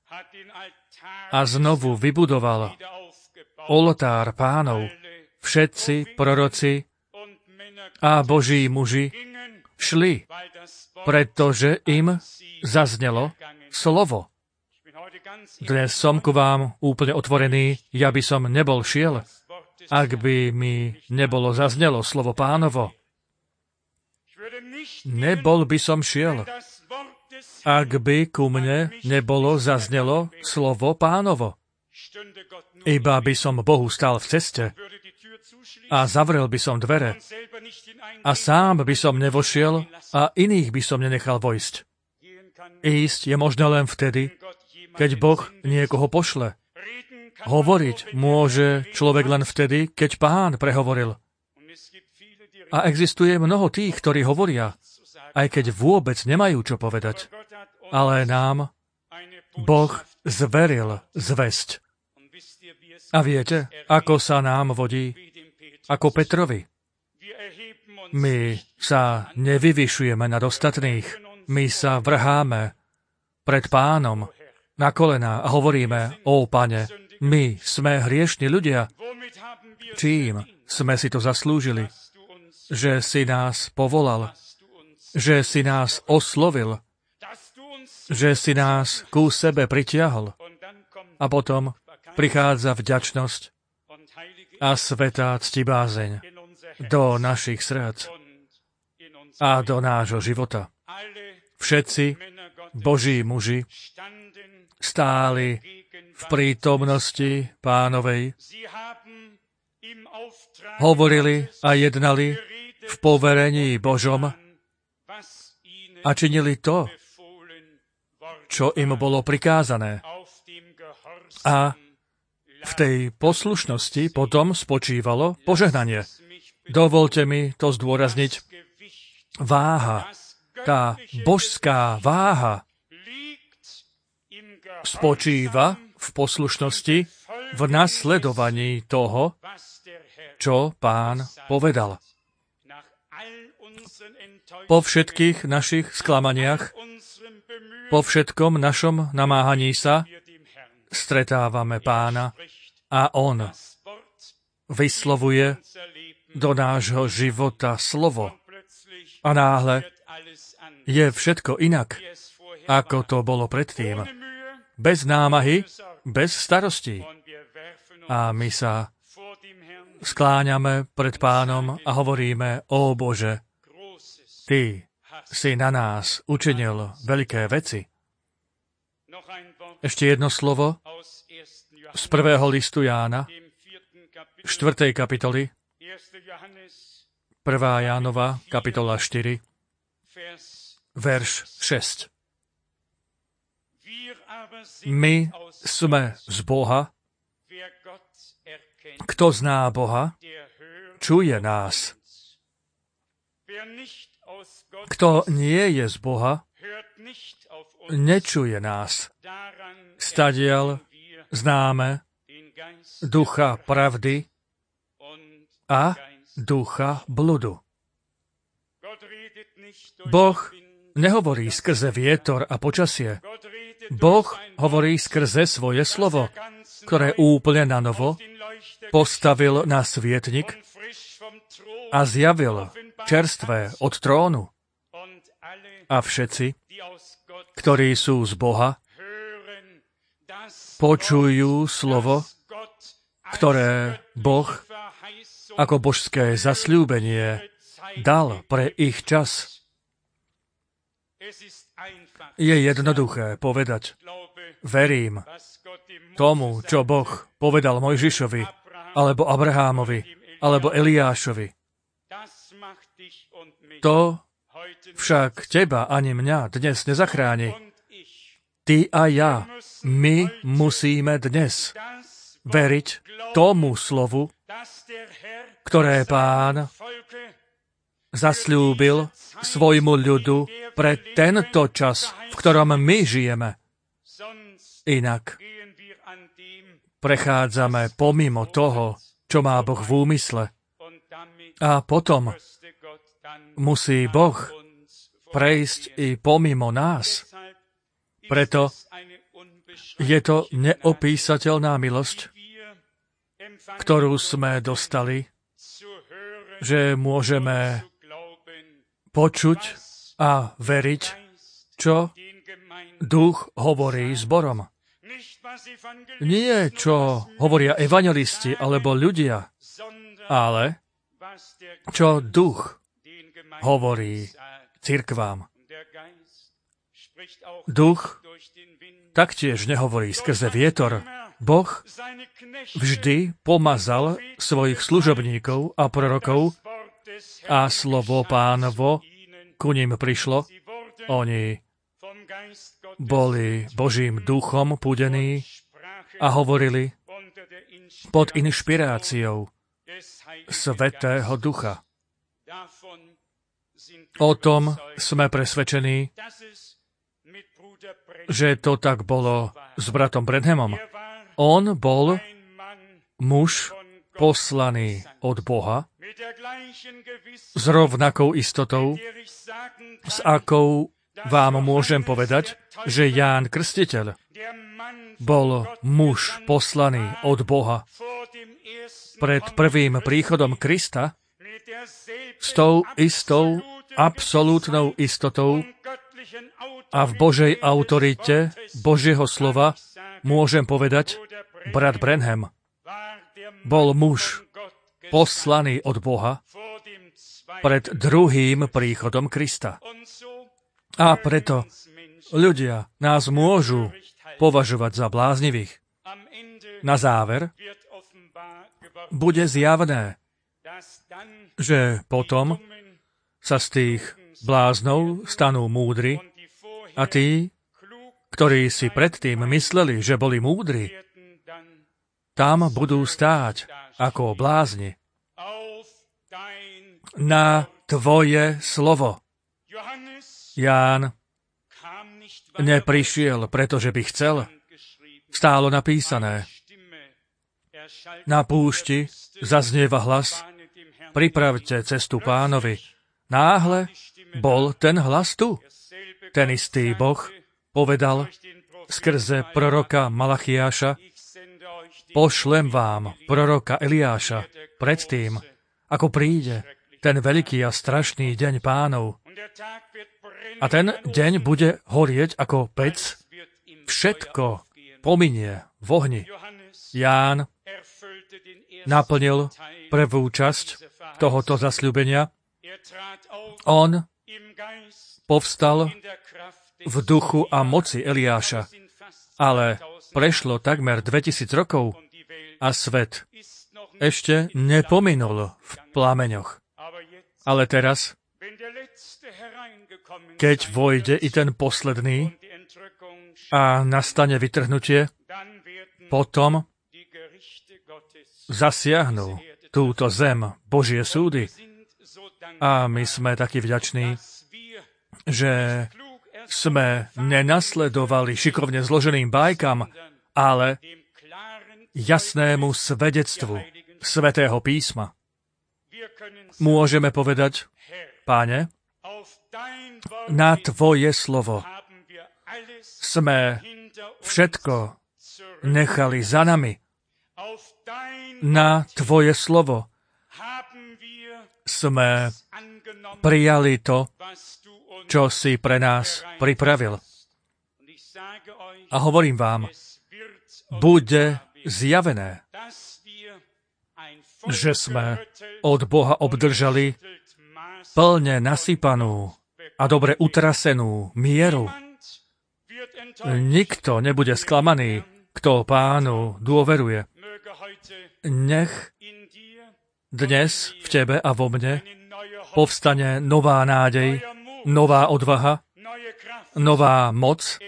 a znovu vybudoval oltár Pánov. Všetci proroci a Boží muži šli, pretože im zaznelo slovo. Dnes som ku vám úplne otvorený, ja by som nebol šiel, ak by mi nebolo zaznelo slovo Pánovo. Nebol by som šiel, ak by ku mne nebolo zaznelo slovo Pánovo. Iba by som Bohu stál v ceste a zavrel by som dvere a sám by som nevošiel a iných by som nenechal vojsť. Ísť je možné len vtedy, keď Boh niekoho pošle. Hovoriť môže človek len vtedy, keď Pán prehovoril. A existuje mnoho tých, ktorí hovoria, aj keď vôbec nemajú čo povedať. Ale nám Boh zveril zvesť. A viete, ako sa nám vodí? Ako Petrovi. My sa nevyvyšujeme nad ostatných. My sa vrháme pred Pánom na kolená a hovoríme: Ó, Pane, my sme hriešni ľudia. Čím sme si to zaslúžili? Že si nás povolal, že si nás oslovil, že si nás ku sebe pritiahol. A potom prichádza vďačnosť a svätá ctibázeň do našich srdc a do nášho života. Všetci Boží muži stáli v prítomnosti Pánovej, hovorili a jednali v poverení Božom a činili to, čo im bolo prikázané. A v tej poslušnosti potom spočívalo požehnanie. Dovolte mi to zdôrazniť. Váha, tá božská váha spočíva v poslušnosti, v nasledovaní toho, čo Pán povedal. Po všetkých našich sklamaniach, po všetkom našom namáhaní sa, stretávame Pána a On vyslovuje do nášho života slovo. A náhle je všetko inak, ako to bolo predtým. Bez námahy, bez starostí. A my sa skláňame pred Pánom a hovoríme: Ó Bože, Ty si na nás učinil veľké veci. Ešte jedno slovo z 1. listu Jána, 4. kapitoly, 1. Jánova, kapitola 4, verš 6. My sme z Boha. Kto zná Boha, čuje nás. Kto nie je z Boha, nečuje nás. Stadiaľ známe ducha pravdy a ducha bludu. Boh nehovorí skrze vietor a počasie. Boh hovorí skrze svoje slovo, ktoré úplne na novo postavil na svietnik a zjavil čerstvé od trónu. A všetci, ktorí sú z Boha, počujú slovo, ktoré Boh ako božské zasľúbenie dal pre ich čas. Je jednoduché povedať, verím tomu, čo Boh povedal Mojžišovi, alebo Abrahámovi, alebo Eliášovi. To však teba ani mňa dnes nezachráni. Ty a ja, my musíme dnes veriť tomu slovu, ktoré Pán zasľúbil svojmu ľudu pre tento čas, v ktorom my žijeme. Inak prechádzame pomimo toho, čo má Boh v úmysle. A potom musí Boh prejsť i pomimo nás. Preto je to neopísateľná milosť, ktorú sme dostali, že môžeme počuť a veriť, čo Duch hovorí zborom. Nie, čo hovoria evanjelisti alebo ľudia, ale čo Duch hovorí cirkvám. Duch taktiež nehovorí skrze vietor. Boh vždy pomazal svojich služobníkov a prorokov a slovo Pánovo ku ním prišlo. Oni boli Božím duchom púdení a hovorili pod inšpiráciou Svätého Ducha. O tom sme presvedčení, že to tak bolo s bratom Branhamom. On bol muž poslaný od Boha s rovnakou istotou, s akou vám môžem povedať, že Ján Krstiteľ bol muž poslaný od Boha pred prvým príchodom Krista s tou istou absolútnou istotou a v Božej autorite Božieho slova môžem povedať, brat Branham bol muž poslaný od Boha pred druhým príchodom Krista. A preto ľudia nás môžu považovať za bláznivých. Na záver bude zjavné, že potom sa z tých bláznov stanú múdri a tí, ktorí si predtým mysleli, že boli múdri, tam budú stáť ako blázni na tvoje slovo. Ján neprišiel, pretože by chcel. Stálo napísané. Na púšti zaznieva hlas, pripravte cestu Pánovi. Náhle bol ten hlas tu. Ten istý Boh povedal skrze proroka Malachiáša, pošlem vám proroka Eliáša predtým, ako príde ten veľký a strašný deň Pánov. A ten deň bude horieť ako pec, všetko pominie v ohni. Ján naplnil prvú časť tohoto zasľúbenia. On povstal v duchu a moci Eliáša, ale prešlo takmer 2000 rokov a svet ešte nepominul v plameňoch. Ale teraz, keď vojde i ten posledný a nastane vytrhnutie, potom zasiahnu túto zem Božie súdy. A my sme takí vďační, že sme nenasledovali šikovne zloženým bajkám, ale jasnému svedectvu Svätého písma. Môžeme povedať, Páne, na Tvoje slovo sme všetko nechali za nami. Na Tvoje slovo sme prijali to, čo si pre nás pripravil. A hovorím vám, bude zjavené, že sme od Boha obdržali plne nasypanú a dobre utrasenú mieru. Nikto nebude sklamaný, kto Pánu dôveruje. Nech dnes v tebe a vo mne povstane nová nádej, nová odvaha, nová moc,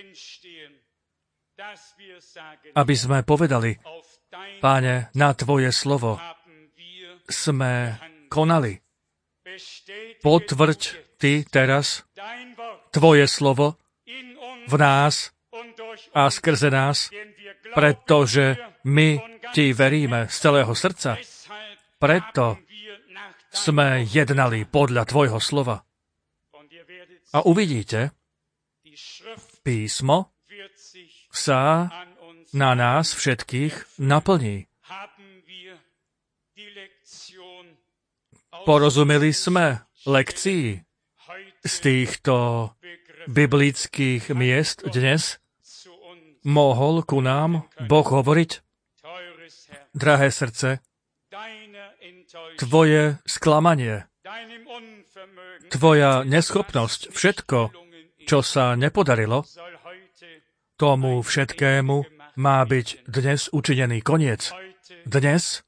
aby sme povedali, Páne, na Tvoje slovo sme konali. Potvrď Ty teraz Tvoje slovo v nás a skrze nás, pretože my Ti veríme z celého srdca. Preto sme jednali podľa Tvojho slova. A uvidíte, písmo sa na nás všetkých naplní. Porozumeli sme lekcii z týchto biblických miest dnes? Mohol ku nám Boh hovoriť? Drahé srdce, Tvoje sklamanie, Tvoja neschopnosť, všetko, čo sa nepodarilo, tomu všetkému má byť dnes učinený koniec. Dnes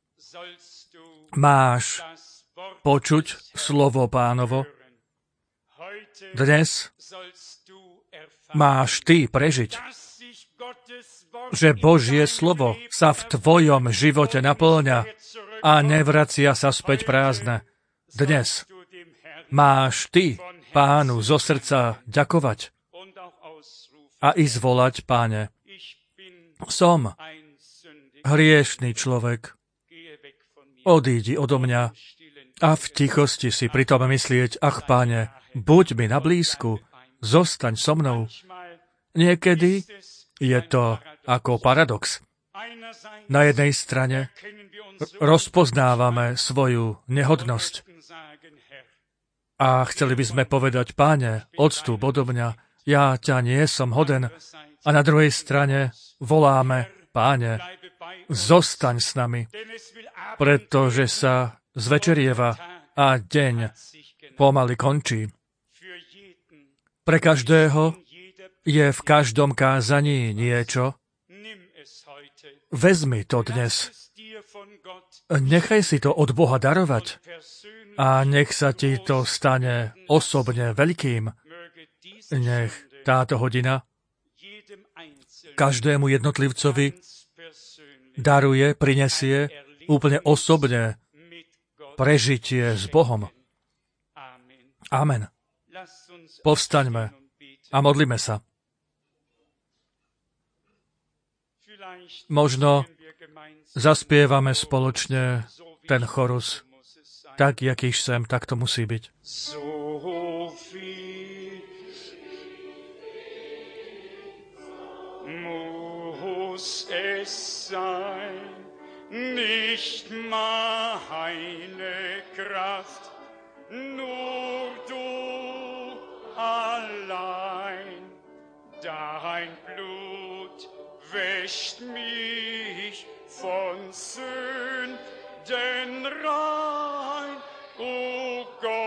máš počuť slovo Pánovo. Dnes máš ty prežiť, že Božie slovo sa v tvojom živote napĺňa a nevracia sa späť prázdne. Dnes máš ty Pánu zo srdca ďakovať a ísť volať, Páne, som hriešný človek, odídi odo mňa a v tichosti si pritom myslieť, ach, Páne, buď mi na blízku, zostaň so mnou. Niekedy je to ako paradox. Na jednej strane rozpoznávame svoju nehodnosť a chceli by sme povedať, Páne, odstúp odo mňa, ja ťa nie som hoden. A na druhej strane voláme, Páne, zostaň s nami, pretože sa zvečerieva a deň pomaly končí. Pre každého je v každom kázaní niečo. Vezmi to dnes. Nechaj si to od Boha darovať a nech sa ti to stane osobne veľkým. Nech táto hodina každému jednotlivcovi daruje, prinesie úplne osobne prežitie s Bohom. Amen. Povstaňme a modlíme sa. Možno zaspievame spoločne ten chorus. Tak, jakýž sem, tak to musí byť. Muss es sein, nicht meine Kraft, nur du allein. Dein Blut wäscht mich von Sünden rein, o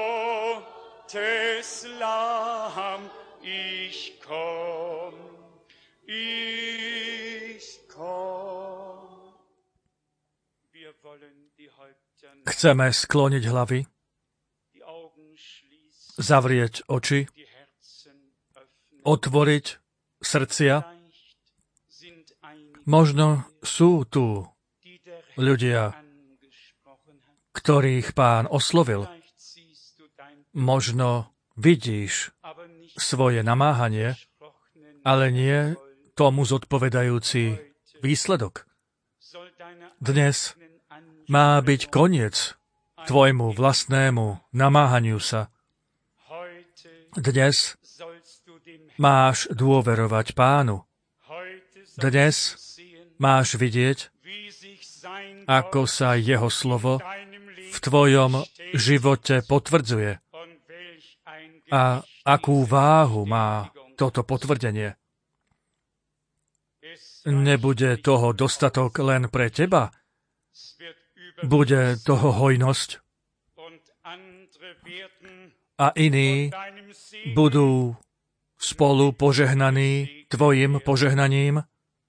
Gottes Lamm, ich komm. Chceme skloniť hlavy, zavrieť oči, otvoriť srdcia. Možno sú tu ľudia, ktorých Pán oslovil. Možno vidíš svoje namáhanie, ale nie tomu zodpovedajúci výsledok. Dnes má byť koniec tvojmu vlastnému namáhaniu sa. Dnes máš dôverovať Pánu. Dnes máš vidieť, ako sa jeho slovo v tvojom živote potvrdzuje a akú váhu má toto potvrdenie. Nebude toho dostatok len pre teba, bude toho hojnosť a iní budú spolu požehnaní tvojim požehnaním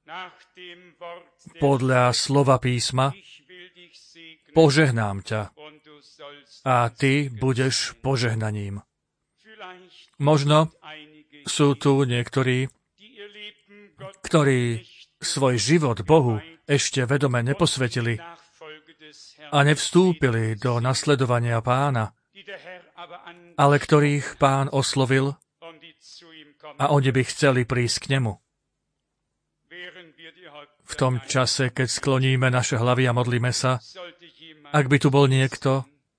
podľa slova písma. Požehnám ťa a ty budeš požehnaním. Možno sú tu niektorí, ktorí svoj život Bohu ešte vedome neposvetili a nevstúpili do nasledovania Pána, ale ktorých Pán oslovil a oni by chceli prísť k nemu. V tom čase, keď skloníme naše hlavy a modlíme sa, ak by tu bol niekto,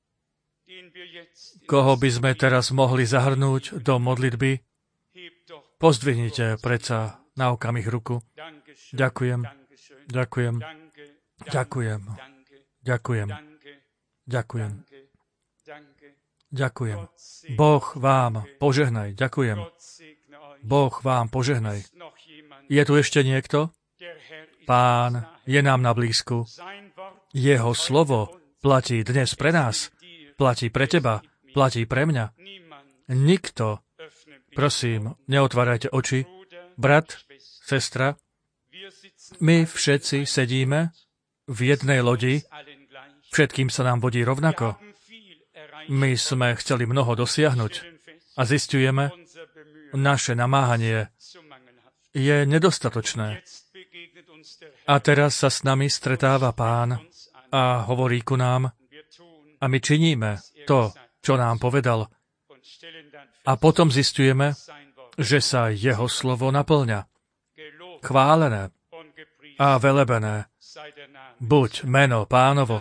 koho by sme teraz mohli zahrnúť do modlitby, pozdvihnite predsa na okamih ruku. Ďakujem, ďakujem, ďakujem, ďakujem, ďakujem, ďakujem. Boh vám požehnaj, ďakujem. Boh vám požehnaj. Je tu ešte niekto? Pán je nám na blízku. Jeho slovo platí dnes pre nás, platí pre teba, platí pre mňa. Nikto, prosím, neotvárajte oči. Brat, sestra, my všetci sedíme v jednej lodi, všetkým sa nám vodí rovnako. My sme chceli mnoho dosiahnuť a zisťujeme, naše namáhanie je nedostatočné. A teraz sa s nami stretáva Pán a hovorí ku nám a my činíme to, čo nám povedal. A potom zisťujeme, že sa jeho slovo naplňa. Chválené a velebené buď meno Pánovo.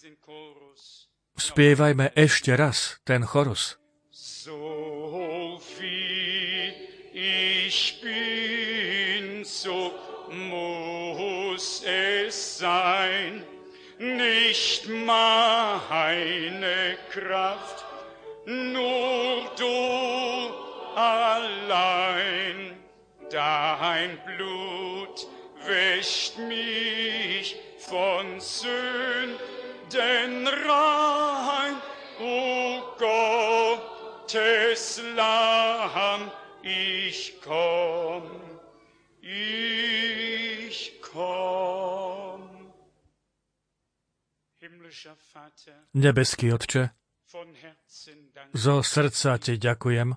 Spievajme ešte raz ten chorus. Muss es sein, nicht meine Kraft, nur du allein. Dein Blut wäscht mich von Sünden rein, o Gottes Lamm, ich komm. Nebeský Otče, zo srdca Ti ďakujem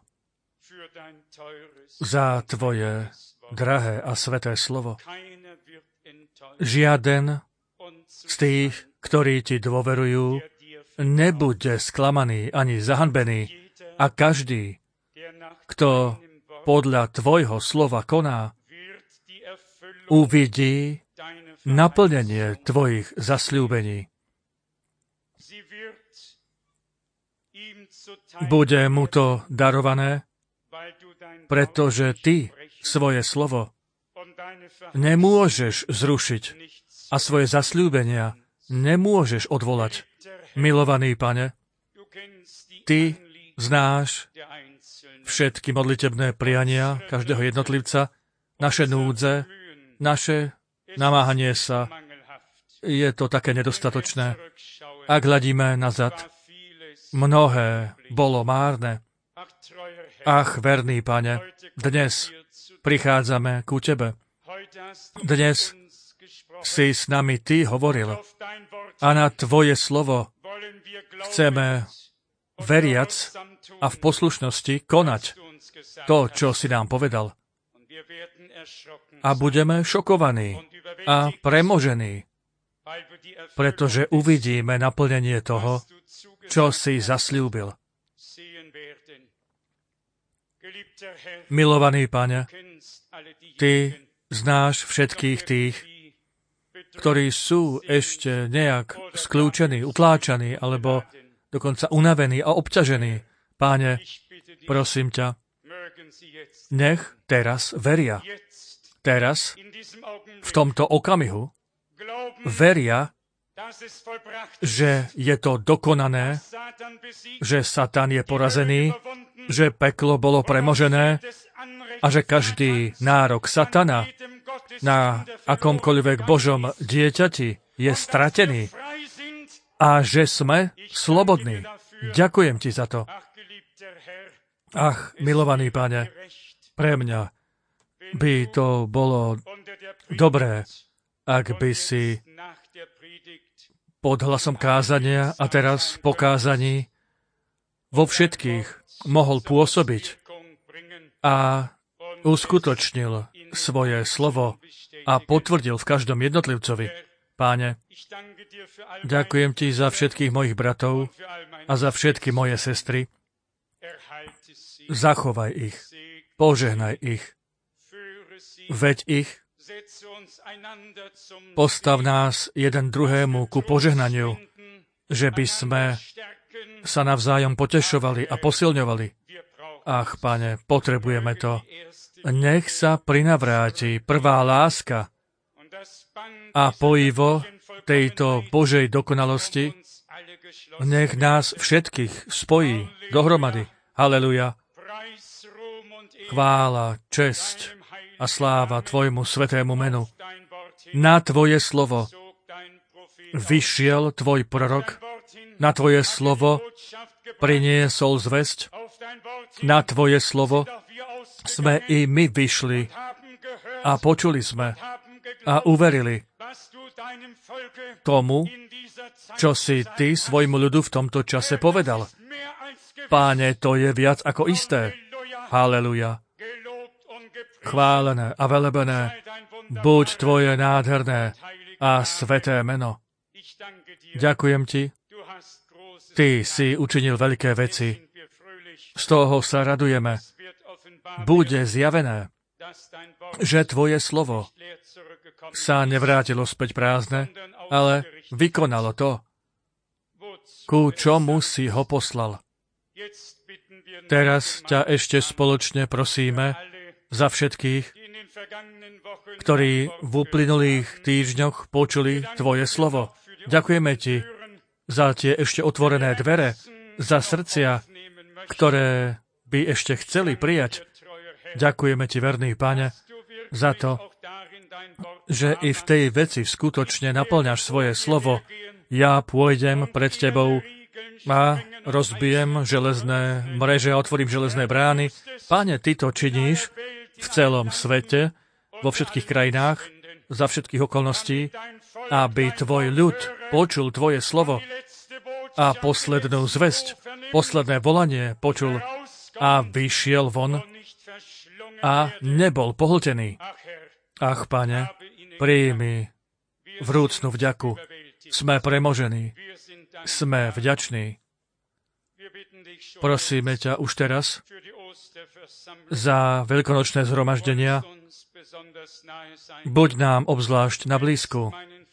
za Tvoje drahé a sveté slovo. Žiaden z tých, ktorí Ti dôverujú, nebude sklamaný ani zahanbený a každý, kto podľa Tvojho slova koná, uvidí naplnenie Tvojich zasľúbení. Bude mu to darované, pretože Ty svoje slovo nemôžeš zrušiť a svoje zasľúbenia nemôžeš odvolať. Milovaný Pane, Ty znáš všetky modlitebné priania každého jednotlivca, naše núdze, naše namáhanie sa. Je to také nedostatočné. Ak hľadíme nazad, mnohé bolo márne. Ach, verný Pane, dnes prichádzame ku Tebe. Dnes si s nami Ty hovoril a na Tvoje slovo chceme veriac a v poslušnosti konať to, čo si nám povedal. A budeme šokovaní a premožení, pretože uvidíme naplnenie toho, čo si zasľúbil. Milovaný Pane, Ty znáš všetkých tých, ktorí sú ešte nejak skľúčení, utláčaní, alebo dokonca unavení a obťažení. Páne, prosím ťa, nech teraz veria. Teraz, v tomto okamihu, veria, že je to dokonané, že Satan je porazený, že peklo bolo premožené a že každý nárok Satana na akomkoľvek Božom dieťati je stratený a že sme slobodní. Ďakujem Ti za to. Ach, milovaný Pane, pre mňa by to bolo dobré, ak by si pod hlasom kázania a teraz po kázaní vo všetkých mohol pôsobiť a uskutočnil svoje slovo a potvrdil v každom jednotlivcovi. Páne, ďakujem Ti za všetkých mojich bratov a za všetky moje sestry. Zachovaj ich, požehnaj ich, veď ich, postav nás jeden druhému ku požehnaniu, že by sme sa navzájom potešovali a posilňovali. Ach, Pane, potrebujeme to. Nech sa prinavráti prvá láska a pojivo tejto Božej dokonalosti, nech nás všetkých spojí dohromady. Haleluja. Chvála, česť a sláva Tvojmu svätému menu. Na Tvoje slovo vyšiel Tvoj prorok, na Tvoje slovo priniesol zvesť, na Tvoje slovo sme i my vyšli a počuli sme a uverili tomu, čo si Ty svojmu ľudu v tomto čase povedal. Páne, to je viac ako isté. Haleluja. Chválené a velebené buď Tvoje nádherné a sveté meno. Ďakujem Ti. Ty si učinil veľké veci. Z toho sa radujeme. Bude zjavené, že Tvoje slovo sa nevrátilo späť prázdne, ale vykonalo to, ku čomu si ho poslal. Teraz ťa ešte spoločne prosíme za všetkých, ktorí v uplynulých týždňoch počuli Tvoje slovo. Ďakujeme Ti za tie ešte otvorené dvere, za srdcia, ktoré by ešte chceli prijať. Ďakujeme Ti, verný Pane, za to, že i v tej veci skutočne naplňaš svoje slovo. Ja pôjdem pred Tebou a rozbijem železné mreže a otvorím železné brány. Pane, Ty to činíš v celom svete, vo všetkých krajinách, za všetkých okolností, aby Tvoj ľud počul Tvoje slovo a poslednú zvesť, posledné volanie počul a vyšiel von a nebol pohltený. Ach, Pane, príjmi vrúcnu vďaku. Sme premožení, sme vďační. Prosíme ťa už teraz za veľkonočné zhromaždenia. Buď nám obzvlášť na blízku.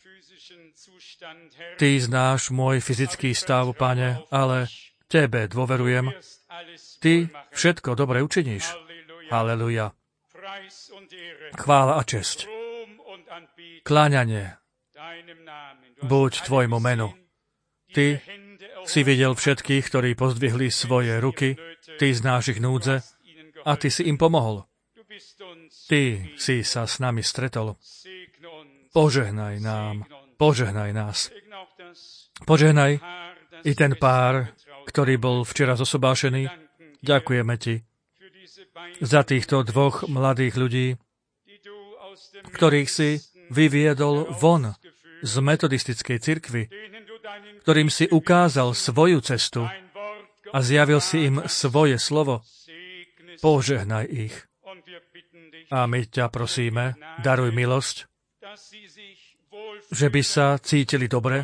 Ty znáš môj fyzický stav, Pane, ale Tebe dôverujem. Ty všetko dobre učiníš. Haleluja. Chvála a česť. Kláňanie. Buď Tvojmu menu. Ty si videl všetkých, ktorí pozdvihli svoje ruky. Ty znáš ich núdze a Ty si im pomohol. Ty si sa s nami stretol. Požehnaj nám. Požehnaj nás. Požehnaj i ten pár, ktorý bol včera zosobášený. Ďakujeme Ti za týchto dvoch mladých ľudí, ktorých si vyviedol von z metodistickej cirkvi, ktorým si ukázal svoju cestu a zjavil si im svoje slovo. Požehnaj ich. A my ťa prosíme, daruj milosť, že by sa cítili dobre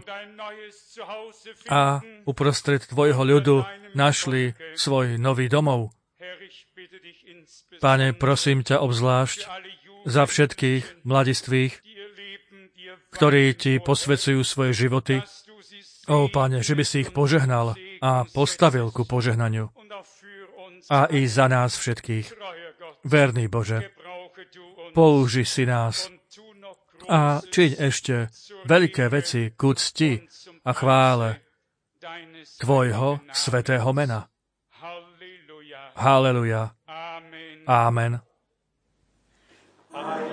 a uprostred Tvojho ľudu našli svoj nový domov. Pane, prosím ťa obzvlášť za všetkých mladistvých, ktorí ti posväcujú svoje životy. Pane, že by si ich požehnal a postavil ku požehnaniu. A i za nás všetkých. Verný Bože, použi si nás a čiň ešte veľké veci ku cti a chvále Tvojho svätého mena. Halleluja. Amen.